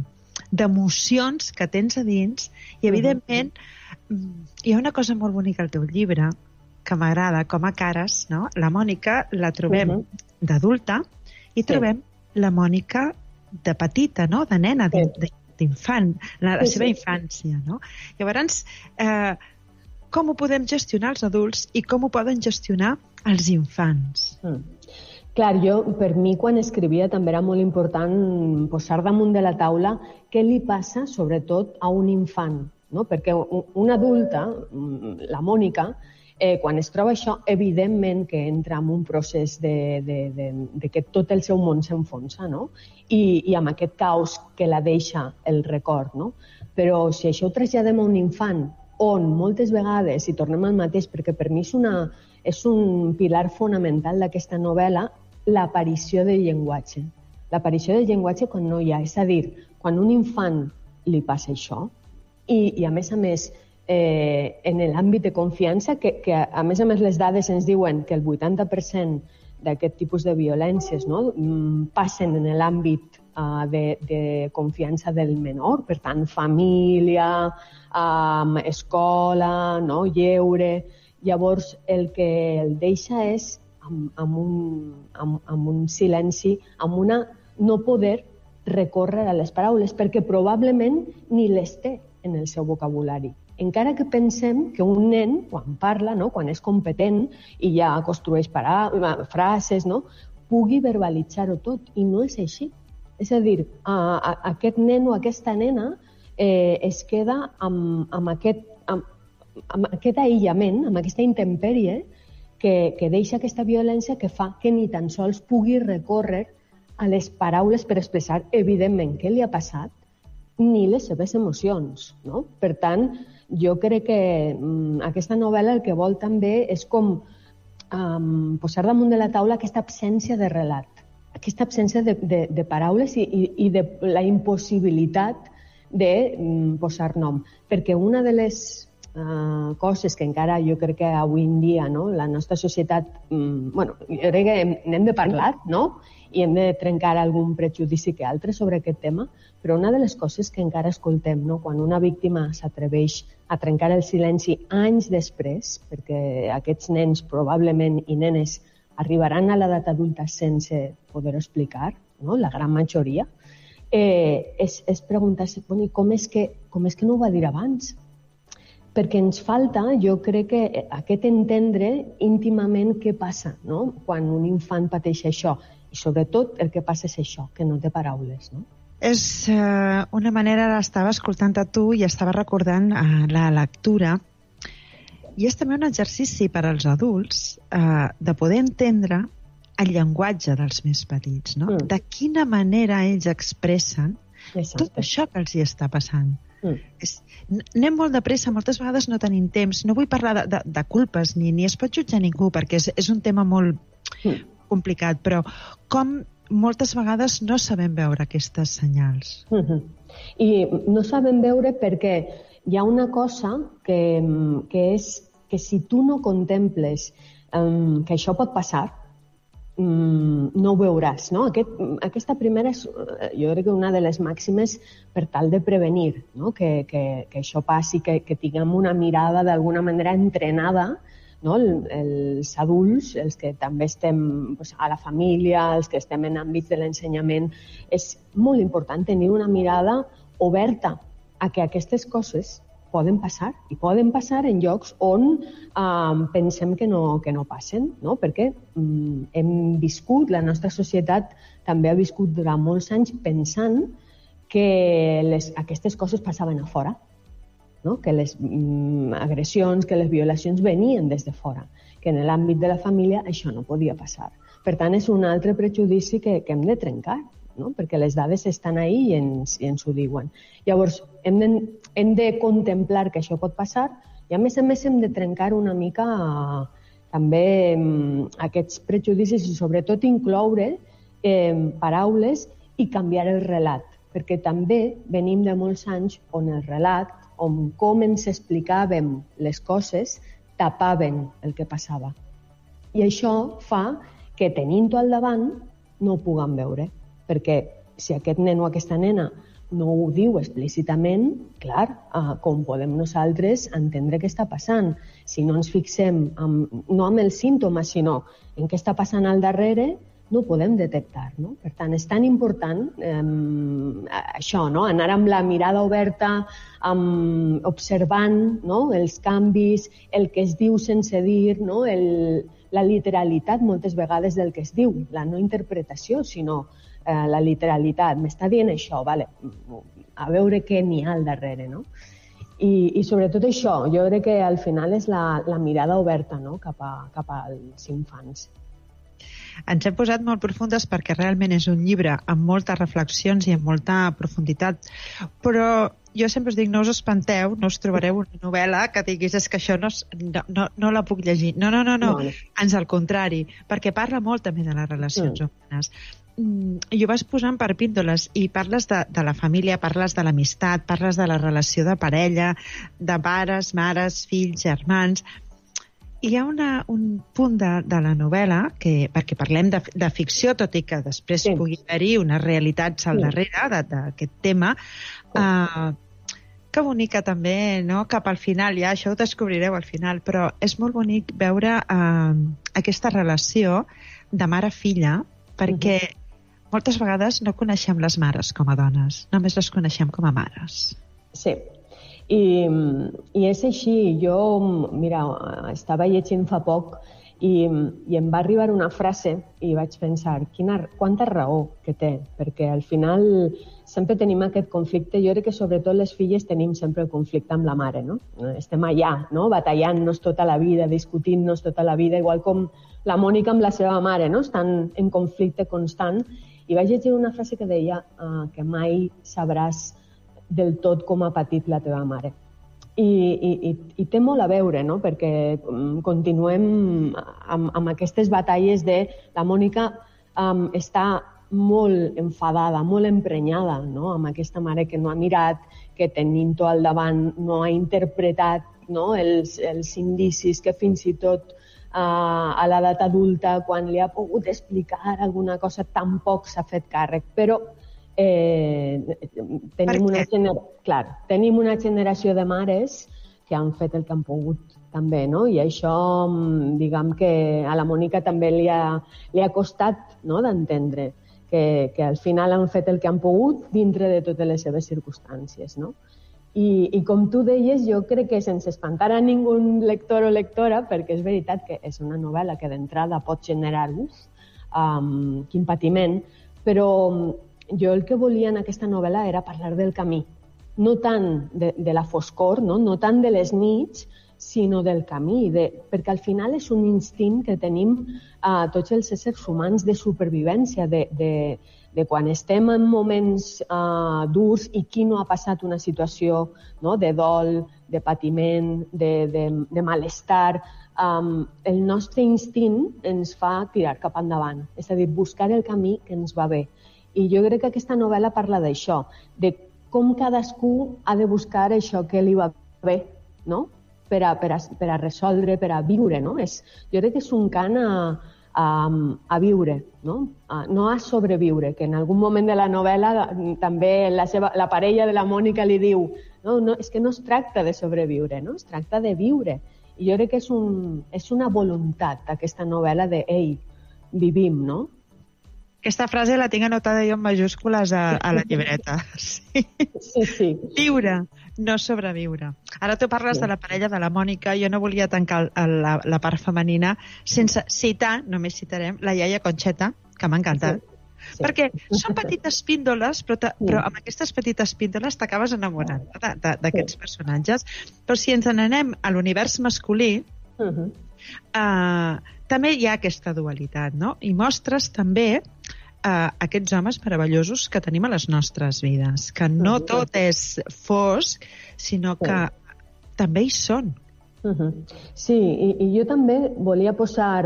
d'emocions que tens a dins i, evidentment, uh-huh. hi ha una cosa molt bonica al teu llibre que m'agrada, com a cares, no? La Mònica la trobem uh-huh. d'adulta i Sí. trobem la Mònica de petita, no?, de nena, Sí. d'infant, la, la Sí, seva sí. infància, no? Llavors, eh, com ho podem gestionar els adults i com ho poden gestionar els infants? Mm. Clar, jo, per mi, quan escrivia, també era molt important posar damunt de la taula què li passa, sobretot, a un infant, no? Perquè una adulta, la Mònica, eh, quan es troba això, evidentment que entra en un procés de, de, de, de que tot el seu món s'enfonsa, no? I, i amb aquest caos que la deixa el record, no? Però si això ho traslladem a un infant, on moltes vegades, i tornem al mateix, perquè per mi és, una, és un pilar fonamental d'aquesta novel·la, l'aparició del llenguatge. L'aparició del llenguatge quan no hi ha. És a dir, quan un infant li passa això, i, i a més a més, eh, en l'àmbit de confiança, que, que a més a més les dades ens diuen que el vuitanta per cent d'aquest tipus de violències, no?, passen en l'àmbit uh, de, de confiança del menor, per tant, família, um, escola, no?, lleure. Llavors, el que el deixa és amb, amb, un, amb, amb un silenci, amb una no poder recórrer a les paraules, perquè probablement ni les té en el seu vocabulari. Encara que pensem que un nen, quan parla, no?, quan és competent i ja construeix paraules, frases, no?, pugui verbalitzar-ho tot, i no és així. És a dir, a, a, aquest nen o aquesta nena eh, es queda amb, amb, aquest, amb, amb aquest aïllament, amb aquesta intempèrie que, que deixa aquesta violència que fa que ni tan sols pugui recórrer a les paraules per expressar, evidentment, què li ha passat, ni les seves emocions, no? Per tant, jo crec que um, aquesta novel·la el que vol també és com um, posar damunt de la taula aquesta absència de relat, aquesta absència de, de, de paraules i, i, i de la impossibilitat de um, posar nom. Perquè una de les uh, coses que encara jo crec que avui en dia, no?, la nostra societat, um, bueno, jo crec que n'hem de parlar, no?, i hem de trencar algun prejudici que altre sobre aquest tema, però una de les coses que encara escoltem, no?, quan una víctima s'atreveix a trencar el silenci anys després, perquè aquests nens probablement i nenes arribaran a l'edat adulta sense poder-ho explicar, no?, la gran majoria, eh, és, és preguntar-se, bueno, com és que, com és que no ho va dir abans? Perquè ens falta, jo crec que aquest entendre íntimament què passa, no?, quan un infant pateix això. I sobretot el que passa és això, que no té paraules, no? És eh, una manera, estava escoltant a tu i estava recordant eh, la lectura, i és també un exercici per als adults eh, de poder entendre el llenguatge dels més petits, no? Mm. De quina manera ells expressen Exacte. Tot això que els hi està passant. Mm. És, anem molt de pressa, moltes vegades no tenim temps, no vull parlar de, de, de culpes, ni, ni es pot jutjar ningú, perquè és, és un tema molt mm. complicat, però com moltes vegades no sabem veure aquestes senyals. Mm-hmm. I no sabem veure perquè hi ha una cosa que, que és que si tu no contemples um, que això pot passar, um, no ho veuràs, no? Aquest, aquesta primera és, jo crec que una de les màximes per tal de prevenir, no? que, que, que això passi, que, que tinguem una mirada d'alguna manera entrenada, no? Els adults, els que també estem pues, a la família, els que estem en àmbits de l'ensenyament, és molt important tenir una mirada oberta a que aquestes coses poden passar, i poden passar en llocs on eh, pensem que no, que no passen, no? Perquè mm, hem viscut, la nostra societat també ha viscut durant molts anys pensant que les, aquestes coses passaven a fora, no? Que les mm, agressions, que les violacions venien des de fora, que en l'àmbit de la família això no podia passar. Per tant, és un altre prejudici que, que hem de trencar, no? Perquè les dades estan ahí i ens, i ens ho diuen. Llavors, hem de, hem de contemplar que això pot passar i, a més a més, hem de trencar una mica eh, també eh, aquests prejudicis i, sobretot, incloure eh, paraules i canviar el relat, perquè també venim de molts anys on el relat, on com ens explicàvem les coses, tapaven el que passava. I això fa que, tenint-ho al davant, no ho puguem veure. Perquè si aquest nen o aquesta nena no ho diu explícitament, clar, eh, com podem nosaltres entendre què està passant? Si no ens fixem en, no amb els símptomes, sinó en què està passant al darrere, no ho podem detectar, no? Per tant, és tan important eh, això, no? Anar amb la mirada oberta, amb, observant, no? Els canvis, el que es diu sense dir, no? El, la literalitat moltes vegades del que es diu, la no interpretació, sinó eh, la literalitat. M'està dient això, vale, a veure què n'hi ha al darrere, no? I, i sobretot això, jo crec que al final és la, la mirada oberta, no? cap, a, cap als infants. Ens hem posat molt profundes perquè realment és un llibre amb moltes reflexions i amb molta profunditat, però jo sempre us dic, no us espanteu, no us trobareu una novel·la que diguis és que això no, no, no, no la puc llegir. No, no, no, no, no. Ans al contrari, perquè parla molt també de les relacions mm. humanes. I ho vas posant per píndoles i parles de, de la família, parles de l'amistat, parles de la relació de parella, de pares, mares, fills, germans. Hi ha una, un punt de, de la novel·la, que, perquè parlem de, de ficció, tot i que després sí. pugui haver-hi unes realitats al sí. darrere d'aquest tema, sí. uh, que bonica també, no? Cap al final, ja això ho descobrireu al final, però és molt bonic veure uh, aquesta relació de mare-filla, perquè uh -huh. moltes vegades no coneixem les mares com a dones, només les coneixem com a mares. Sí. I, i és així. Jo, mira, estava llegint fa poc i, i em va arribar una frase i vaig pensar, quina, quanta raó que té, perquè al final sempre tenim aquest conflicte. Jo crec que sobretot les filles tenim sempre el conflicte amb la mare, no? Estem allà, no? Batallant-nos tota la vida, discutint-nos tota la vida, igual com la Mònica amb la seva mare, no? Estan en conflicte constant. I vaig llegir una frase que deia uh, que mai sabràs del tot com ha patit la teva mare. I, i, i, i té molt a veure, no? Perquè um, continuem amb, amb aquestes batalles de la Mònica um, està molt enfadada, molt emprenyada, no? Amb aquesta mare que no ha mirat, que tenint-ho al davant no ha interpretat, no? els, els indicis, que fins i tot uh, a l'edat adulta, quan li ha pogut explicar alguna cosa, tampoc s'ha fet càrrec. Però Eh, tenim, una gener... Clar, tenim una generació de mares que han fet el que han pogut també, no? I això, diguem que a la Mònica també li ha, li ha costat, no?, d'entendre que, que al final han fet el que han pogut dintre de totes les seves circumstàncies, no? I, i com tu deies, jo crec que sense espantar a ningú lector o lectora, perquè és veritat que és una novel·la que d'entrada pot generar uf, um, quin patiment, però jo el que volia en aquesta novel·la era parlar del camí, no tant de, de la foscor, no? no tant de les nits, sinó del camí, de, perquè al final és un instint que tenim a uh, tots els éssers humans de supervivència, de, de, de quan estem en moments uh, durs i qui no ha passat una situació, no? de dol, de patiment, de, de, de malestar. Um, el nostre instint ens fa tirar cap endavant, és a dir, buscar el camí que ens va bé. I jo crec que aquesta novel·la parla d'això, de com cadascú ha de buscar això que li va bé, no? per, a, per, a, per a resoldre, per a viure. No, és, jo crec que és un cant a, a, a viure, no? A, no a sobreviure, que en algun moment de la novel·la també la, seva, la parella de la Mònica li diu no, no, és que no es tracta de sobreviure, no? Es tracta de viure. I jo crec que és, un, és una voluntat aquesta novel·la de, ei, vivim, no? Aquesta frase la tinc anotada jo en majúscules a, a la llibreta. Sí. Sí, sí. Viure, no sobreviure. Ara tu parles sí. de la parella de la Mònica. Jo no volia tancar el, la, la part femenina sense citar, només citarem, la iaia Conxeta, que m'ha encantat. Sí. Sí. Perquè són petites píndoles, però, ta, però amb aquestes petites píndoles t'acabes enamorant d'aquests sí. personatges. Però si ens n'anem a l'univers masculí, uh-huh. eh, també hi ha aquesta dualitat, no? I mostres també eh, aquests homes meravellosos que tenim a les nostres vides, que no uh-huh. tot és fosc, sinó que sí. també hi són. Uh-huh. Sí, i, i jo també volia posar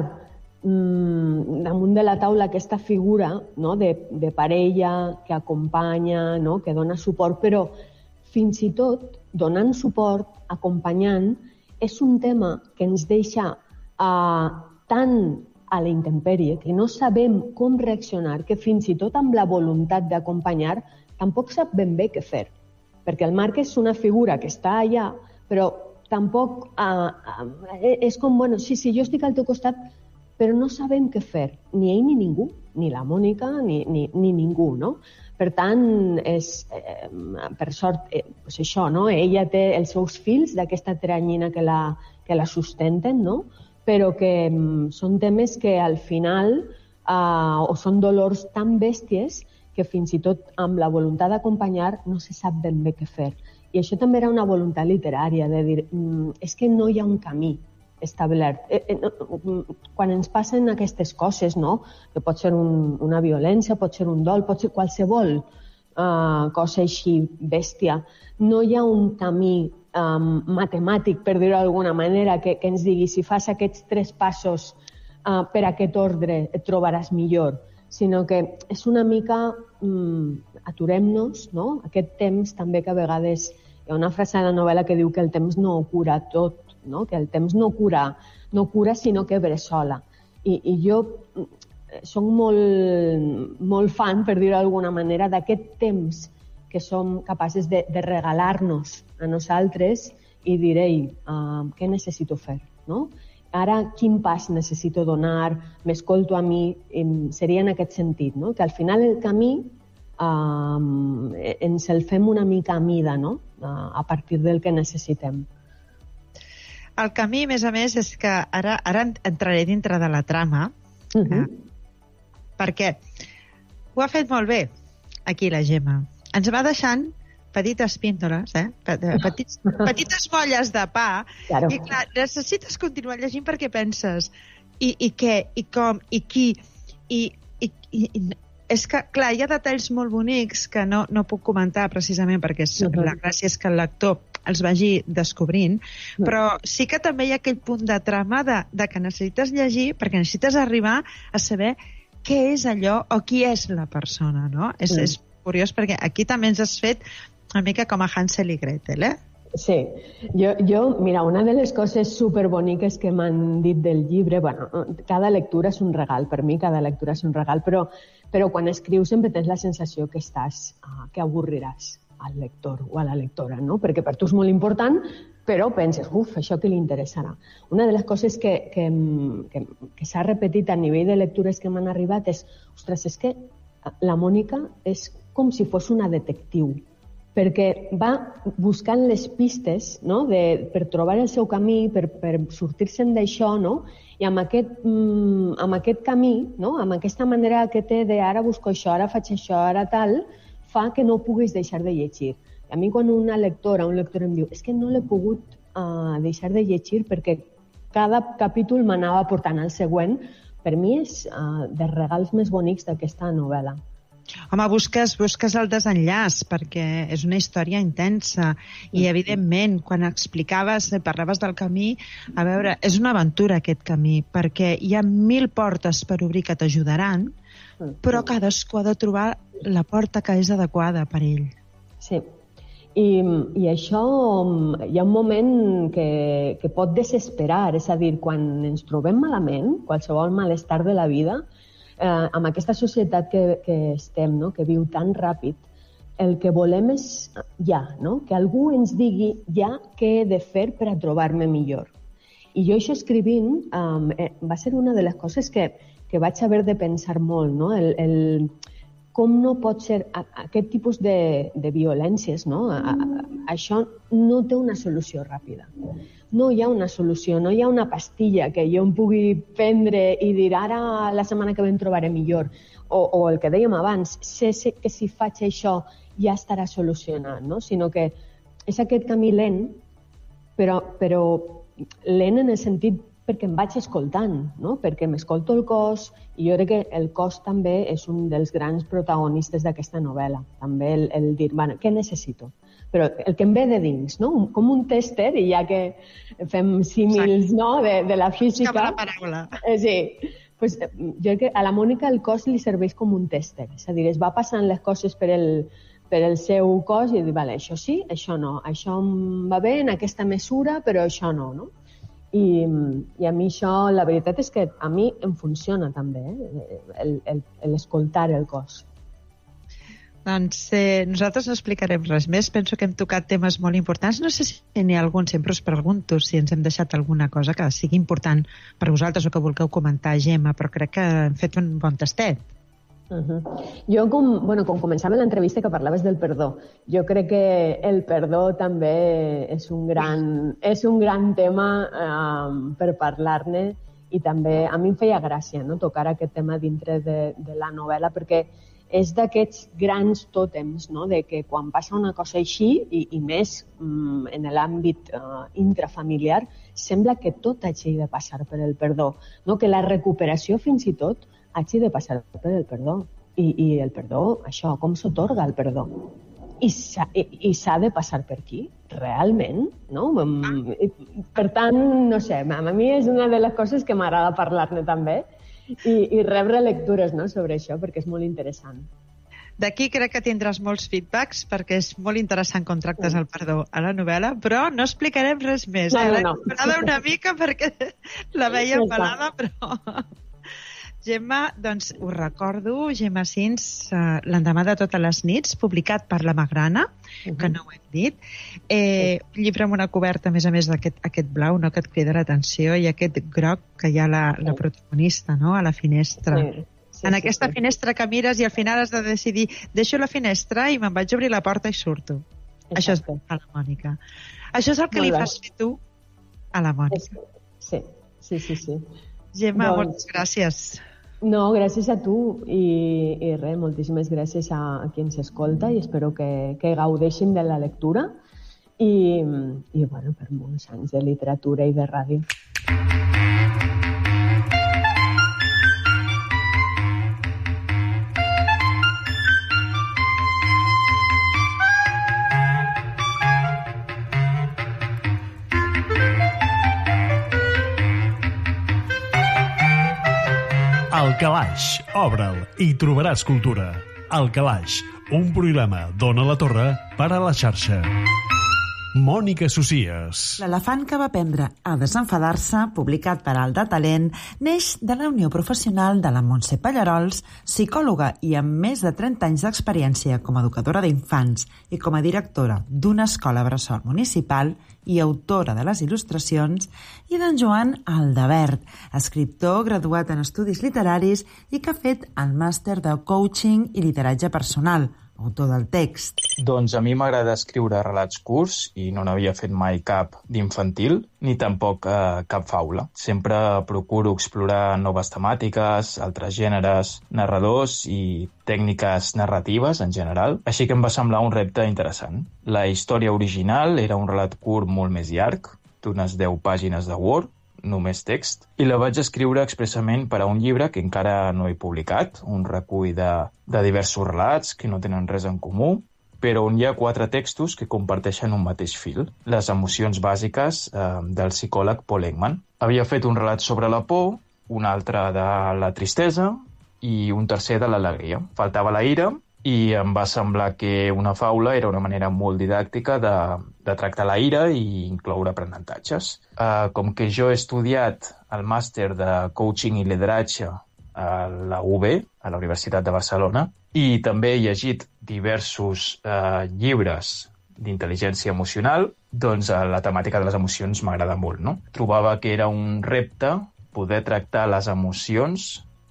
mm, damunt de la taula aquesta figura, no?, de, de parella que acompanya, no?, que dona suport, però fins i tot donant suport, acompanyant, és un tema que ens deixa uh, tan a la intempèrie que no sabem com reaccionar, que fins i tot amb la voluntat d'acompanyar tampoc sap ben bé què fer. Perquè el Marc és una figura que està allà, però tampoc uh, uh, és com, bueno, sí, sí, jo estic al teu costat, però no sabem què fer, ni ell ni ningú, ni la Mònica ni, ni, ni ningú, no? Per tant, és, eh, per sort, eh, pues això, no? Ella té els seus fills d'aquesta teranyina que la, que la sustenten, no? Però que mm, són temes que al final, eh, o són dolors tan bèsties que fins i tot amb la voluntat d'acompanyar no se sap ben bé què fer. I això també era una voluntat literària, de dir, mm, és que no hi ha un camí establert. Eh, eh, quan ens passen aquestes coses, no? Que pot ser un, una violència, pot ser un dol, pot ser qualsevol uh, cosa així bèstia, no hi ha un camí um, matemàtic, per dir-ho d'alguna manera, que, que ens digui si fas aquests tres passos uh, per aquest ordre et trobaràs millor, sinó que és una mica um, aturem-nos, no? Aquest temps també que a vegades hi ha una frase a la novel·la que diu que el temps no ho cura tot, no? Que el temps no cura, no cura sinó que bressola. I, i jo soc molt, molt fan, per dir-ho d'alguna manera, d'aquest temps que som capaces de, de regalar-nos a nosaltres i dir, ei, uh, què necessito fer? No? Ara, quin pas necessito donar? M'escolto a mi? Seria en aquest sentit, no? Que al final el camí uh, ens el fem una mica a mida, no? Uh, a partir del que necessitem. El camí, a més a més, és que ara, ara entraré dintre de la trama, uh-huh. eh, perquè ho ha fet molt bé aquí la Gemma. Ens va deixant petites píndoles, eh? Petits, petites molles de pa, claro. I clar, necessites continuar llegint perquè penses i, i què, i com, i qui, i, i, i, i és que, clar, hi ha detalls molt bonics que no, no puc comentar precisament perquè és, uh-huh. la gràcia és que el lector els vagi descobrint, però sí que també hi ha aquell punt de trama de, de que necessites llegir perquè necessites arribar a saber què és allò o qui és la persona, no? És, mm. és curiós perquè aquí també ens has fet una mica com a Hansel i Gretel, eh? Sí, jo, jo, mira, una de les coses superboniques que m'han dit del llibre, bueno, cada lectura és un regal, per mi cada lectura és un regal, però, però quan escrius sempre tens la sensació que estàs, uh, que avorriràs al lector o a la lectora, no? Perquè per tu és molt important, però penses, uf, això que li interessarà. Una de les coses que, que, que, que s'ha repetit a nivell de lectures que m'han arribat és, ostres, és que la Mònica és com si fos una detectiu, perquè va buscant les pistes, no?, de, per trobar el seu camí, per, per sortir-se'n d'això, no? I amb aquest, mm, amb aquest camí, no?, amb aquesta manera que té de ara busco això, ara faig això, ara tal, fa que no puguis deixar de llegir. A mi quan una lectora, un lector em diu és que no l'he pogut uh, deixar de llegir perquè cada capítol m'anava portant al següent, per mi és uh, dels regals més bonics d'aquesta novel·la. Home, busques, busques el desenllaç perquè és una història intensa i evidentment quan explicaves, parlaves del camí, a veure, és una aventura aquest camí perquè hi ha mil portes per obrir que t'ajudaran, però cadascú ha de trobar la porta que és adequada per ell. Sí, i, i això hi ha un moment que, que pot desesperar, és a dir, quan ens trobem malament, qualsevol malestar de la vida, eh, amb aquesta societat que, que estem, no?, que viu tan ràpid, el que volem és ja, no?, que algú ens digui ja què he de fer per a trobar-me millor. I jo això escrivint um, eh, va ser una de les coses que, que vaig haver de pensar molt, no? El, el, com no pot ser aquest tipus de, de violències, no? A, a, això no té una solució ràpida. No hi ha una solució, no hi ha una pastilla que jo em pugui prendre i dir ara la setmana que ve em trobaré millor. O, o el que dèiem abans, sé, sé que si faig això ja estarà solucionat, no? Sinó que és aquest camí lent, però, però lent en el sentit perquè em vaig escoltant, no? Perquè m'escolto el cos, i jo crec que el cos també és un dels grans protagonistes d'aquesta novel·la. També el, el dir, bueno, què necessito? Però el que em ve de dins, no? Com un tèster, i ja que fem símils, no? de, de la física... Buscava la paraula. Eh, sí. Pues, jo crec que a la Mònica el cos li serveix com un tèster. És a dir, es va passant les coses per el, per el seu cos i dir, vale, això sí, això no. Això em va bé en aquesta mesura, però això no, no? I, i a mi això, la veritat és que a mi em funciona també, eh? el, el, el escoltar el cos. Doncs eh, nosaltres no explicarem res més. Penso que hem tocat temes molt importants. No sé si n'hi ha algun, sempre us pregunto si ens hem deixat alguna cosa que sigui important per vosaltres o que vulgueu comentar, Gemma, però crec que hem fet un bon tastet. Uh-huh. Jo, com, bueno, com començava l'entrevista que parlaves del perdó, jo crec que el perdó també és un gran, és un gran tema um, per parlar-ne, i també a mi em feia gràcia, no?, tocar aquest tema dintre de, de la novel·la, perquè és d'aquests grans tòtems, no?, de que quan passa una cosa així, i, i més um, en l'àmbit uh, intrafamiliar, sembla que tot hagi de passar per el perdó, no?, que la recuperació fins i tot hagi de passar per el perdó. I, i el perdó, això, com s'atorga el perdó? I s'ha, i, i s'ha de passar per aquí? Realment? No? Per tant, no sé, a mi és una de les coses que m'agrada parlar-ne també, i, i rebre lectures, no?, sobre això, perquè és molt interessant. D'aquí crec que tindràs molts feedbacks, perquè és molt interessant com tractes el perdó a la novel·la, però no explicarem res més. No, eh? no, no. L'he parada una mica perquè la veia pelada, però... Gemma, doncs us recordo, Gemma Sins, uh, l'endemà de totes les nits, publicat per La Magrana, uh-huh. que no ho hem dit, eh, un llibre amb una coberta, a més a més d'aquest aquest blau, no?, que et crida l'atenció, i aquest groc que hi ha la, la protagonista, no?, a la finestra. Sí. Sí, en sí, aquesta sí. finestra que mires i al final has de decidir, deixo la finestra i me'n vaig obrir la porta i surto. Exacte. Això és a la Mònica. Això és el que Molt li bé. fas fer tu a la Mònica. Sí, sí, sí. sí. Gemma, doncs... moltes gràcies. No, gràcies a tu, i, i res, moltíssimes gràcies a, a qui ens escolta, i espero que, que gaudeixin de la lectura i, i bueno, per molts anys de literatura i de ràdio. El Calaix, obre'l i trobaràs cultura. El Calaix, un programa d'Ona la Torre per a la xarxa. Mònica Socies. L'elefant que va aprendre a desenfadar-se, publicat per Alda Talent, neix de la Unió Professional de la Montse Pallarols, psicòloga i amb més de trenta anys d'experiència com a educadora d'infants i com a directora d'una escola bressol municipal i autora de les il·lustracions, i d'en Joan Aldabert, escriptor graduat en estudis literaris i que ha fet el màster de coaching i lideratge personal, autor del text. Doncs a mi m'agrada escriure relats curts i no n'havia fet mai cap d'infantil, ni tampoc eh, cap faula. Sempre procuro explorar noves temàtiques, altres gèneres, narradors i tècniques narratives en general, així que em va semblar un repte interessant. La història original era un relat curt molt més llarg, d'unes deu pàgines de Word, només text, i la vaig escriure expressament per a un llibre que encara no he publicat, un recull de, de diversos relats que no tenen res en comú, però on hi ha quatre textos que comparteixen un mateix fil, les emocions bàsiques eh, del psicòleg Paul Ekman. Havia fet un relat sobre la por, un altre de la tristesa i un tercer de l'alegria. Faltava la ira, i em va semblar que una faula era una manera molt didàctica de, de tractar la ira i incloure aprenentatges. Uh, com que jo he estudiat el màster de coaching i lideratge a la U B, a la Universitat de Barcelona, i també he llegit diversos uh, llibres d'intel·ligència emocional, doncs uh, la temàtica de les emocions m'agrada molt, no? Trobava que era un repte poder tractar les emocions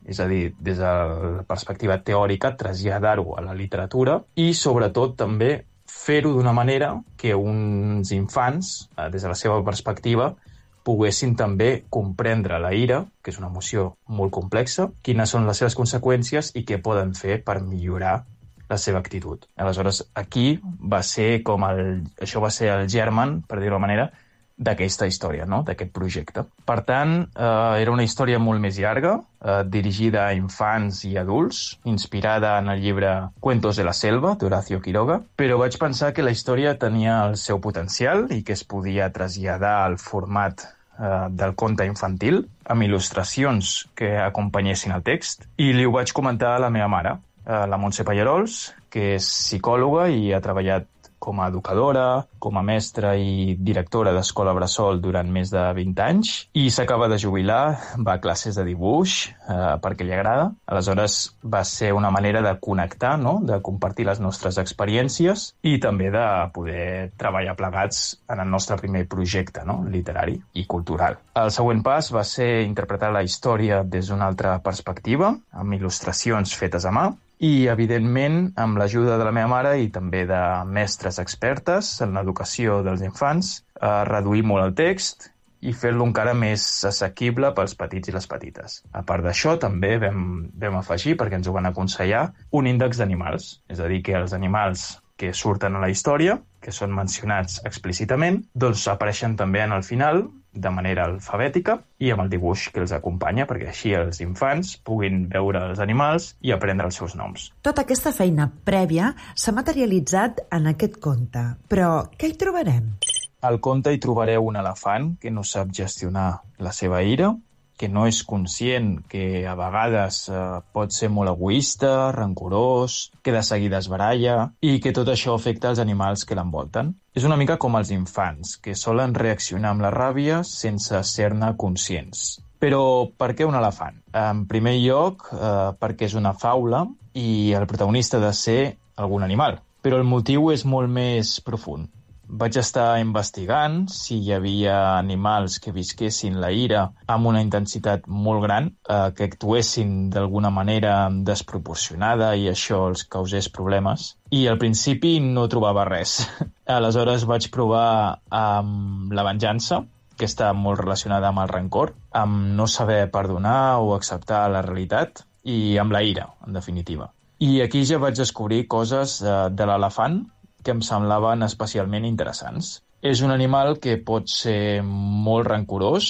és a dir, des de la perspectiva teòrica, traslladar-ho a la literatura i, sobretot, també fer-ho d'una manera que uns infants, des de la seva perspectiva, poguessin també comprendre la ira, que és una emoció molt complexa, quines són les seves conseqüències i què poden fer per millorar la seva actitud. Aleshores, aquí va ser com el... Això va ser el germen, per dir-ho d'una manera, d'aquesta història, no? D'aquest projecte. Per tant, eh, era una història molt més llarga, eh, dirigida a infants i adults, inspirada en el llibre Cuentos de la selva, d'Horacio Quiroga, però vaig pensar que la història tenia el seu potencial i que es podia traslladar al format eh, del conte infantil, amb il·lustracions que acompanyessin el text, i li ho vaig comentar a la meva mare, eh, la Montse Pallarols, que és psicòloga i ha treballat com a educadora, com a mestra i directora d'escola bressol durant més de vint anys, i s'acaba de jubilar, va a classes de dibuix, eh, perquè li agrada. Aleshores, va ser una manera de connectar, no?, de compartir les nostres experiències i també de poder treballar plegats en el nostre primer projecte, no?, literari i cultural. El següent pas va ser interpretar la història des d'una altra perspectiva, amb il·lustracions fetes a mà, i, evidentment, amb l'ajuda de la meva mare i també de mestres expertes en l'educació dels infants, a reduir molt el text i fer-lo encara més assequible pels petits i les petites. A part d'això, també vam, vam afegir, perquè ens ho van aconsellar, un índex d'animals. És a dir, que els animals que surten a la història, que són mencionats explícitament, doncs apareixen també en el final, de manera alfabètica i amb el dibuix que els acompanya, perquè així els infants puguin veure els animals i aprendre els seus noms. Tota aquesta feina prèvia s'ha materialitzat en aquest conte, però què hi trobarem? Al conte hi trobareu un elefant que no sap gestionar la seva ira, que no és conscient, que a vegades eh, pot ser molt egoista, rancorós, que de seguida es baralla i que tot això afecta els animals que l'envolten. És una mica com els infants, que solen reaccionar amb la ràbia sense ser-ne conscients. Però per què un elefant? En primer lloc, eh, perquè és una faula i el protagonista ha de ser algun animal. Però el motiu és molt més profund. Vaig estar investigant si hi havia animals que visquessin la ira amb una intensitat molt gran, eh, que actuessin d'alguna manera desproporcionada i això els causés problemes. I al principi no trobava res. Aleshores vaig provar amb la venjança, que està molt relacionada amb el rancor, amb no saber perdonar o acceptar la realitat i amb la ira, en definitiva. I aquí ja vaig descobrir coses eh, de l'elefant que em semblaven especialment interessants. És un animal que pot ser molt rancorós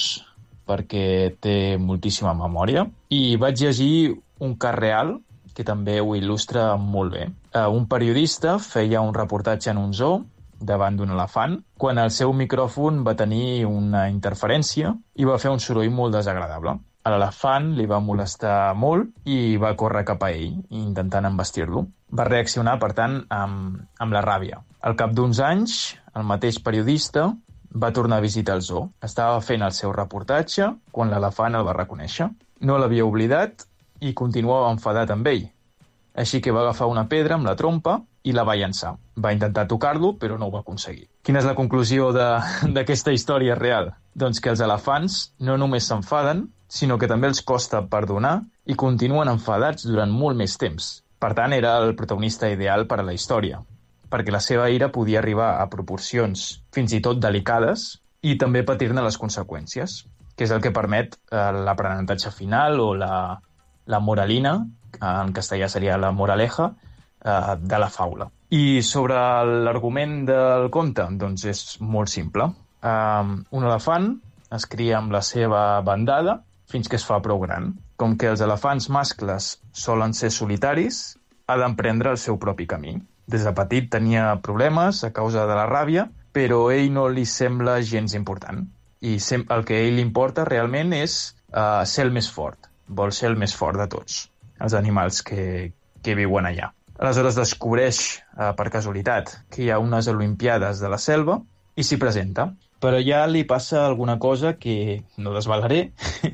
perquè té moltíssima memòria i vaig llegir un cas real que també ho il·lustra molt bé. Un periodista feia un reportatge en un zoo davant d'un elefant quan el seu micròfon va tenir una interferència i va fer un soroll molt desagradable. A l'elefant li va molestar molt i va córrer cap a ell, intentant embestir-lo. Va reaccionar, per tant, amb, amb la ràbia. Al cap d'uns anys, el mateix periodista va tornar a visitar el zoo. Estava fent el seu reportatge quan l'elefant el va reconèixer. No l'havia oblidat i continuava enfadat amb ell. Així que va agafar una pedra amb la trompa i la va llançar. Va intentar tocar-lo, però no ho va aconseguir. Quina és la conclusió d'aquesta història real? Doncs que els elefants no només s'enfaden, sinó que també els costa perdonar i continuen enfadats durant molt més temps. Per tant, era el protagonista ideal per a la història, perquè la seva ira podia arribar a proporcions fins i tot delicades i també patir-ne les conseqüències, que és el que permet eh, l'aprenentatge final o la, la moralina, en castellà seria la moraleja, eh, de la faula. I sobre l'argument del conte, doncs és molt simple. Eh, un elefant es cria amb la seva bandada fins que es fa prou gran. Com que els elefants mascles solen ser solitaris, ha d'emprendre el seu propi camí. Des de petit tenia problemes a causa de la ràbia, però a ell no li sembla gens important. I el que a ell li importa realment és uh, ser el més fort. Vol ser el més fort de tots, els animals que, que viuen allà. Aleshores descobreix, uh, per casualitat, que hi ha unes Olimpiades de la selva i s'hi presenta. Però ja li passa alguna cosa que no desvelaré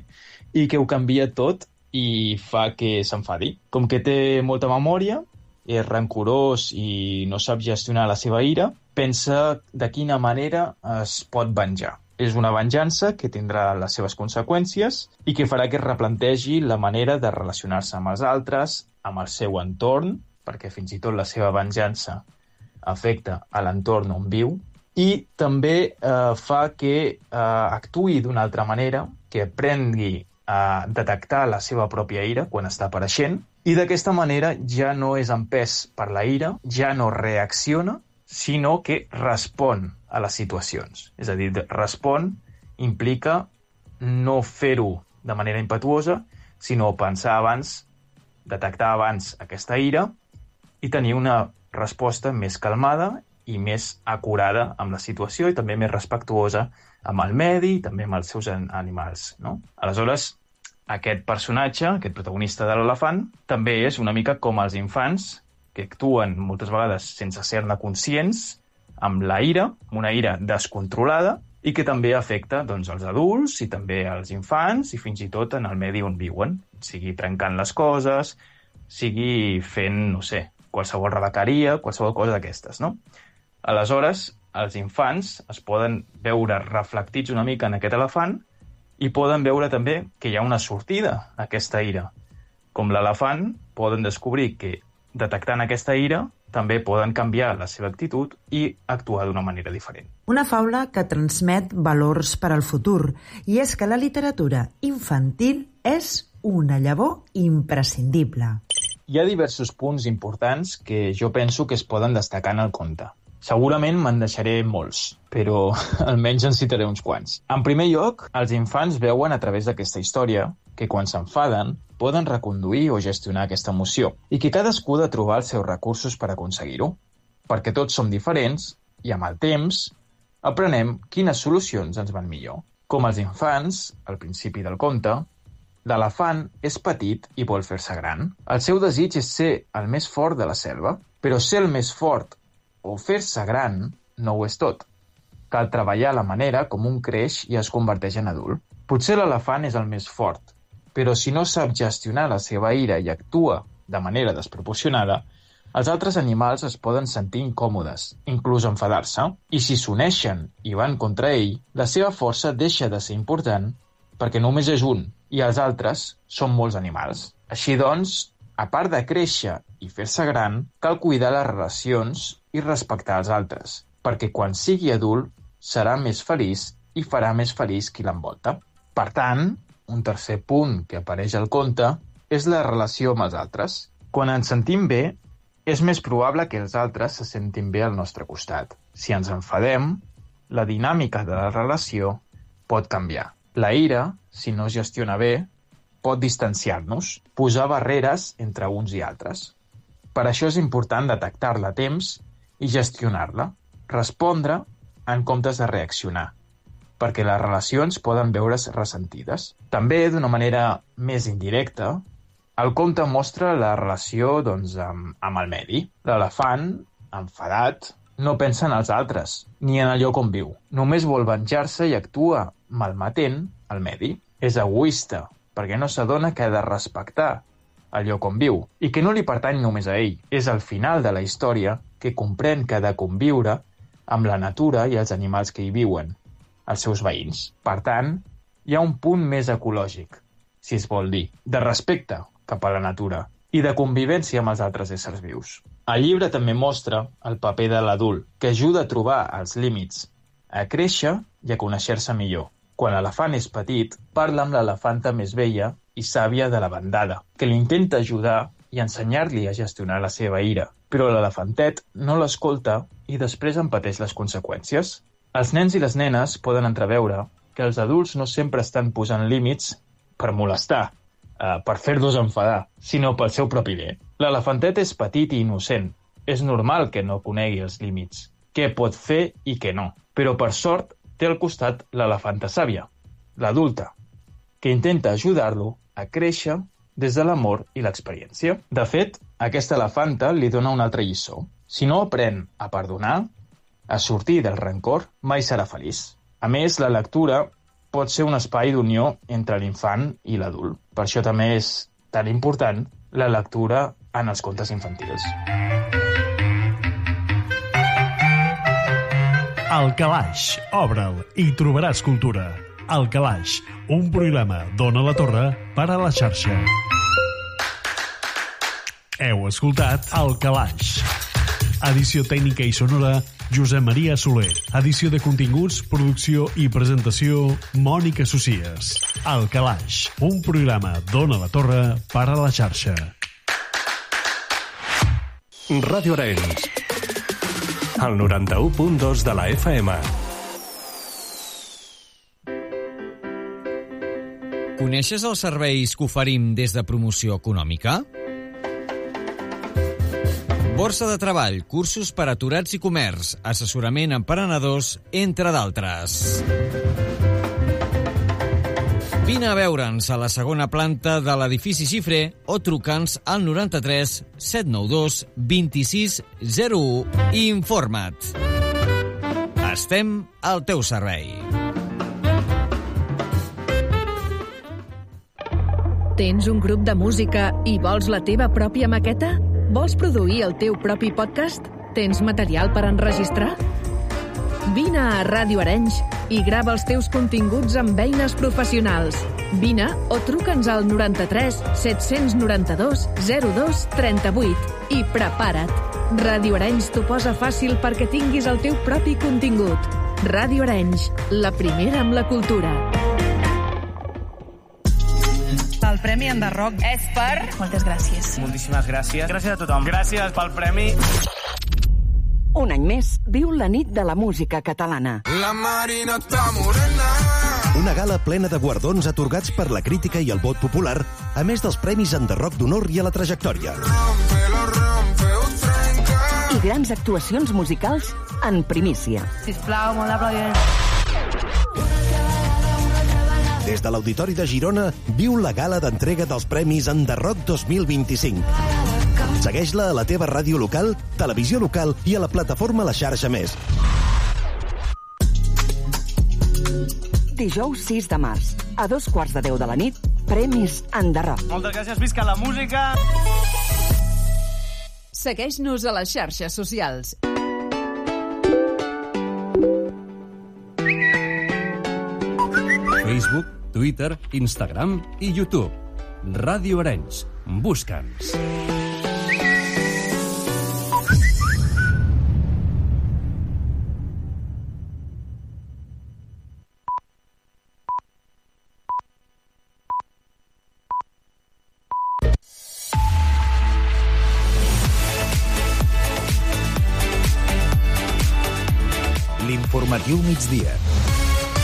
i que ho canvia tot i fa que s'enfadi. Com que té molta memòria, és rancorós i no sap gestionar la seva ira, pensa de quina manera es pot venjar. És una venjança que tindrà les seves conseqüències i que farà que es replantegi la manera de relacionar-se amb els altres, amb el seu entorn, perquè fins i tot la seva venjança afecta a l'entorn on viu, i també eh, fa que eh, actuï d'una altra manera, que aprengui a detectar la seva pròpia ira quan està apareixent, i d'aquesta manera ja no és empès per la ira, ja no reacciona, sinó que respon a les situacions. És a dir, respon implica no fer-ho de manera impetuosa, sinó pensar abans, detectar abans aquesta ira i tenir una resposta més calmada i més acurada amb la situació i també més respectuosa amb el medi i també amb els seus animals, no? Aleshores, aquest personatge, aquest protagonista de l'elefant, també és una mica com els infants que actuen moltes vegades sense ser-ne conscients, amb la ira, una ira descontrolada, i que també afecta doncs, els adults i també els infants i fins i tot en el medi on viuen, sigui trencant les coses, sigui fent, no sé, qualsevol rebequeria, qualsevol cosa d'aquestes, no? Aleshores, els infants es poden veure reflectits una mica en aquest elefant i poden veure també que hi ha una sortida a aquesta ira. Com l'elefant, poden descobrir que detectant aquesta ira també poden canviar la seva actitud i actuar d'una manera diferent. Una faula que transmet valors per al futur, i és que la literatura infantil és una llavor imprescindible. Hi ha diversos punts importants que jo penso que es poden destacar en el conte. Segurament me'n deixaré molts, però almenys en citaré uns quants. En primer lloc, els infants veuen a través d'aquesta història que quan s'enfaden poden reconduir o gestionar aquesta emoció i que cadascú ha de trobar els seus recursos per aconseguir-ho, perquè tots som diferents i amb el temps aprenem quines solucions ens van millor. Com els infants, al principi del conte, l'elefant és petit i vol fer-se gran. El seu desig és ser el més fort de la selva, però ser el més fort o fer-se gran no ho és tot. Cal treballar la manera com un creix i es converteix en adult. Potser l'elefant és el més fort, però si no sap gestionar la seva ira i actua de manera desproporcionada, els altres animals es poden sentir incòmodes, inclús enfadar-se, i si s'uneixen i van contra ell, la seva força deixa de ser important perquè només és un, i els altres són molts animals. Així doncs, a part de créixer i fer-se gran, cal cuidar les relacions i respectar els altres, perquè quan sigui adult serà més feliç i farà més feliç qui l'envolta. Per tant, un tercer punt que apareix al conte és la relació amb els altres. Quan ens sentim bé, és més probable que els altres se sentin bé al nostre costat. Si ens enfadem, la dinàmica de la relació pot canviar. La ira, si no es gestiona bé, pot distanciar-nos, posar barreres entre uns i altres. Per això és important detectar-la a temps i gestionar-la, respondre en comptes de reaccionar, perquè les relacions poden veure's ressentides. També, d'una manera més indirecta, el conte mostra la relació doncs, amb, amb el medi. L'elefant, enfadat, no pensa en els altres, ni en el lloc on viu. Només vol venjar-se i actua malmetent el medi. És egoista, perquè no s'adona que ha de respectar el lloc on viu, i que no li pertany només a ell. És al final de la història que comprèn que ha de conviure amb la natura i els animals que hi viuen, els seus veïns. Per tant, hi ha un punt més ecològic, si es vol dir, de respecte cap a la natura i de convivència amb els altres éssers vius. El llibre també mostra el paper de l'adult, que ajuda a trobar els límits, a créixer i a conèixer-se millor. Quan l'elefant és petit, parla amb l'elefanta més vella i sàvia de la bandada, que l'intenta ajudar i ensenyar-li a gestionar la seva ira. Però l'elefantet no l'escolta i després en pateix les conseqüències. Els nens i les nenes poden entreveure que els adults no sempre estan posant límits per molestar, eh, per fer-los enfadar, sinó pel seu propi bé. L'elefantet és petit i innocent. És normal que no conegui els límits, què pot fer i què no. Però, per sort, té al costat l'elefanta sàvia, l'adulta, que intenta ajudar-lo a créixer des de l'amor i l'experiència. De fet, aquesta elefanta li dona una altra lliçó. Si no aprèn a perdonar, a sortir del rancor, mai serà feliç. A més, la lectura pot ser un espai d'unió entre l'infant i l'adult. Per això també és tan important la lectura en els contes infantils. El Calaix, obre'l i trobaràs cultura. El Calaix, un programa d'Ona la Torre per a la xarxa. Heu escoltat El Calaix. Edició tècnica i sonora, Josep Maria Soler. Edició de continguts, producció i presentació, Mònica Socias. El Calaix, un programa d'Ona la Torre per a la xarxa. Ràdio Arenys, el noranta-u punt dos de la F M. Coneixes els serveis que oferim des de Promoció Econòmica? Borsa de treball, cursos per a aturats i comerç, assessorament a emprenedors, entre d'altres. Vine a veure'ns a la segona planta de l'edifici Xifré o truca'ns al noranta-tres set nou dos vint-i-sis zero u i informa't. Estem al teu servei. Tens un grup de música i vols la teva pròpia maqueta? Vols produir el teu propi podcast? Tens material per enregistrar? Vine a Ràdio Arenys i grava els teus continguts amb eines professionals. Vine o truca'ns al noranta-tres set noranta-dos zero dos trenta-vuit i prepara't. Ràdio Arenys t'ho posa fàcil perquè tinguis el teu propi contingut. Ràdio Arenys, la primera amb la cultura. El Premi Enderroc és per... Moltes gràcies. Moltíssimes gràcies. Gràcies a tothom. Gràcies pel premi. Un any més, viu la nit de la música catalana. La Marina està morena. Una gala plena de guardons atorgats per la crítica i el vot popular, a més dels Premis Enderroc d'Honor i a la Trajectòria. I grans actuacions musicals en primícia. Sisplau, molt d'aplaudiment. Des de l'Auditori de Girona, viu la gala d'entrega dels Premis Enderroc dos mil vint-i-cinc. Segueix-la a la teva ràdio local, televisió local i a la plataforma La Xarxa Més. Dijous sis de març, a dos quarts de deu de la nit, Premis Enderroc. Moltes gràcies, visca la música! Segueix-nos a les xarxes socials. Facebook, Twitter, Instagram i YouTube. Ràdio Arenys. Busca'ns. L'informatiu migdia.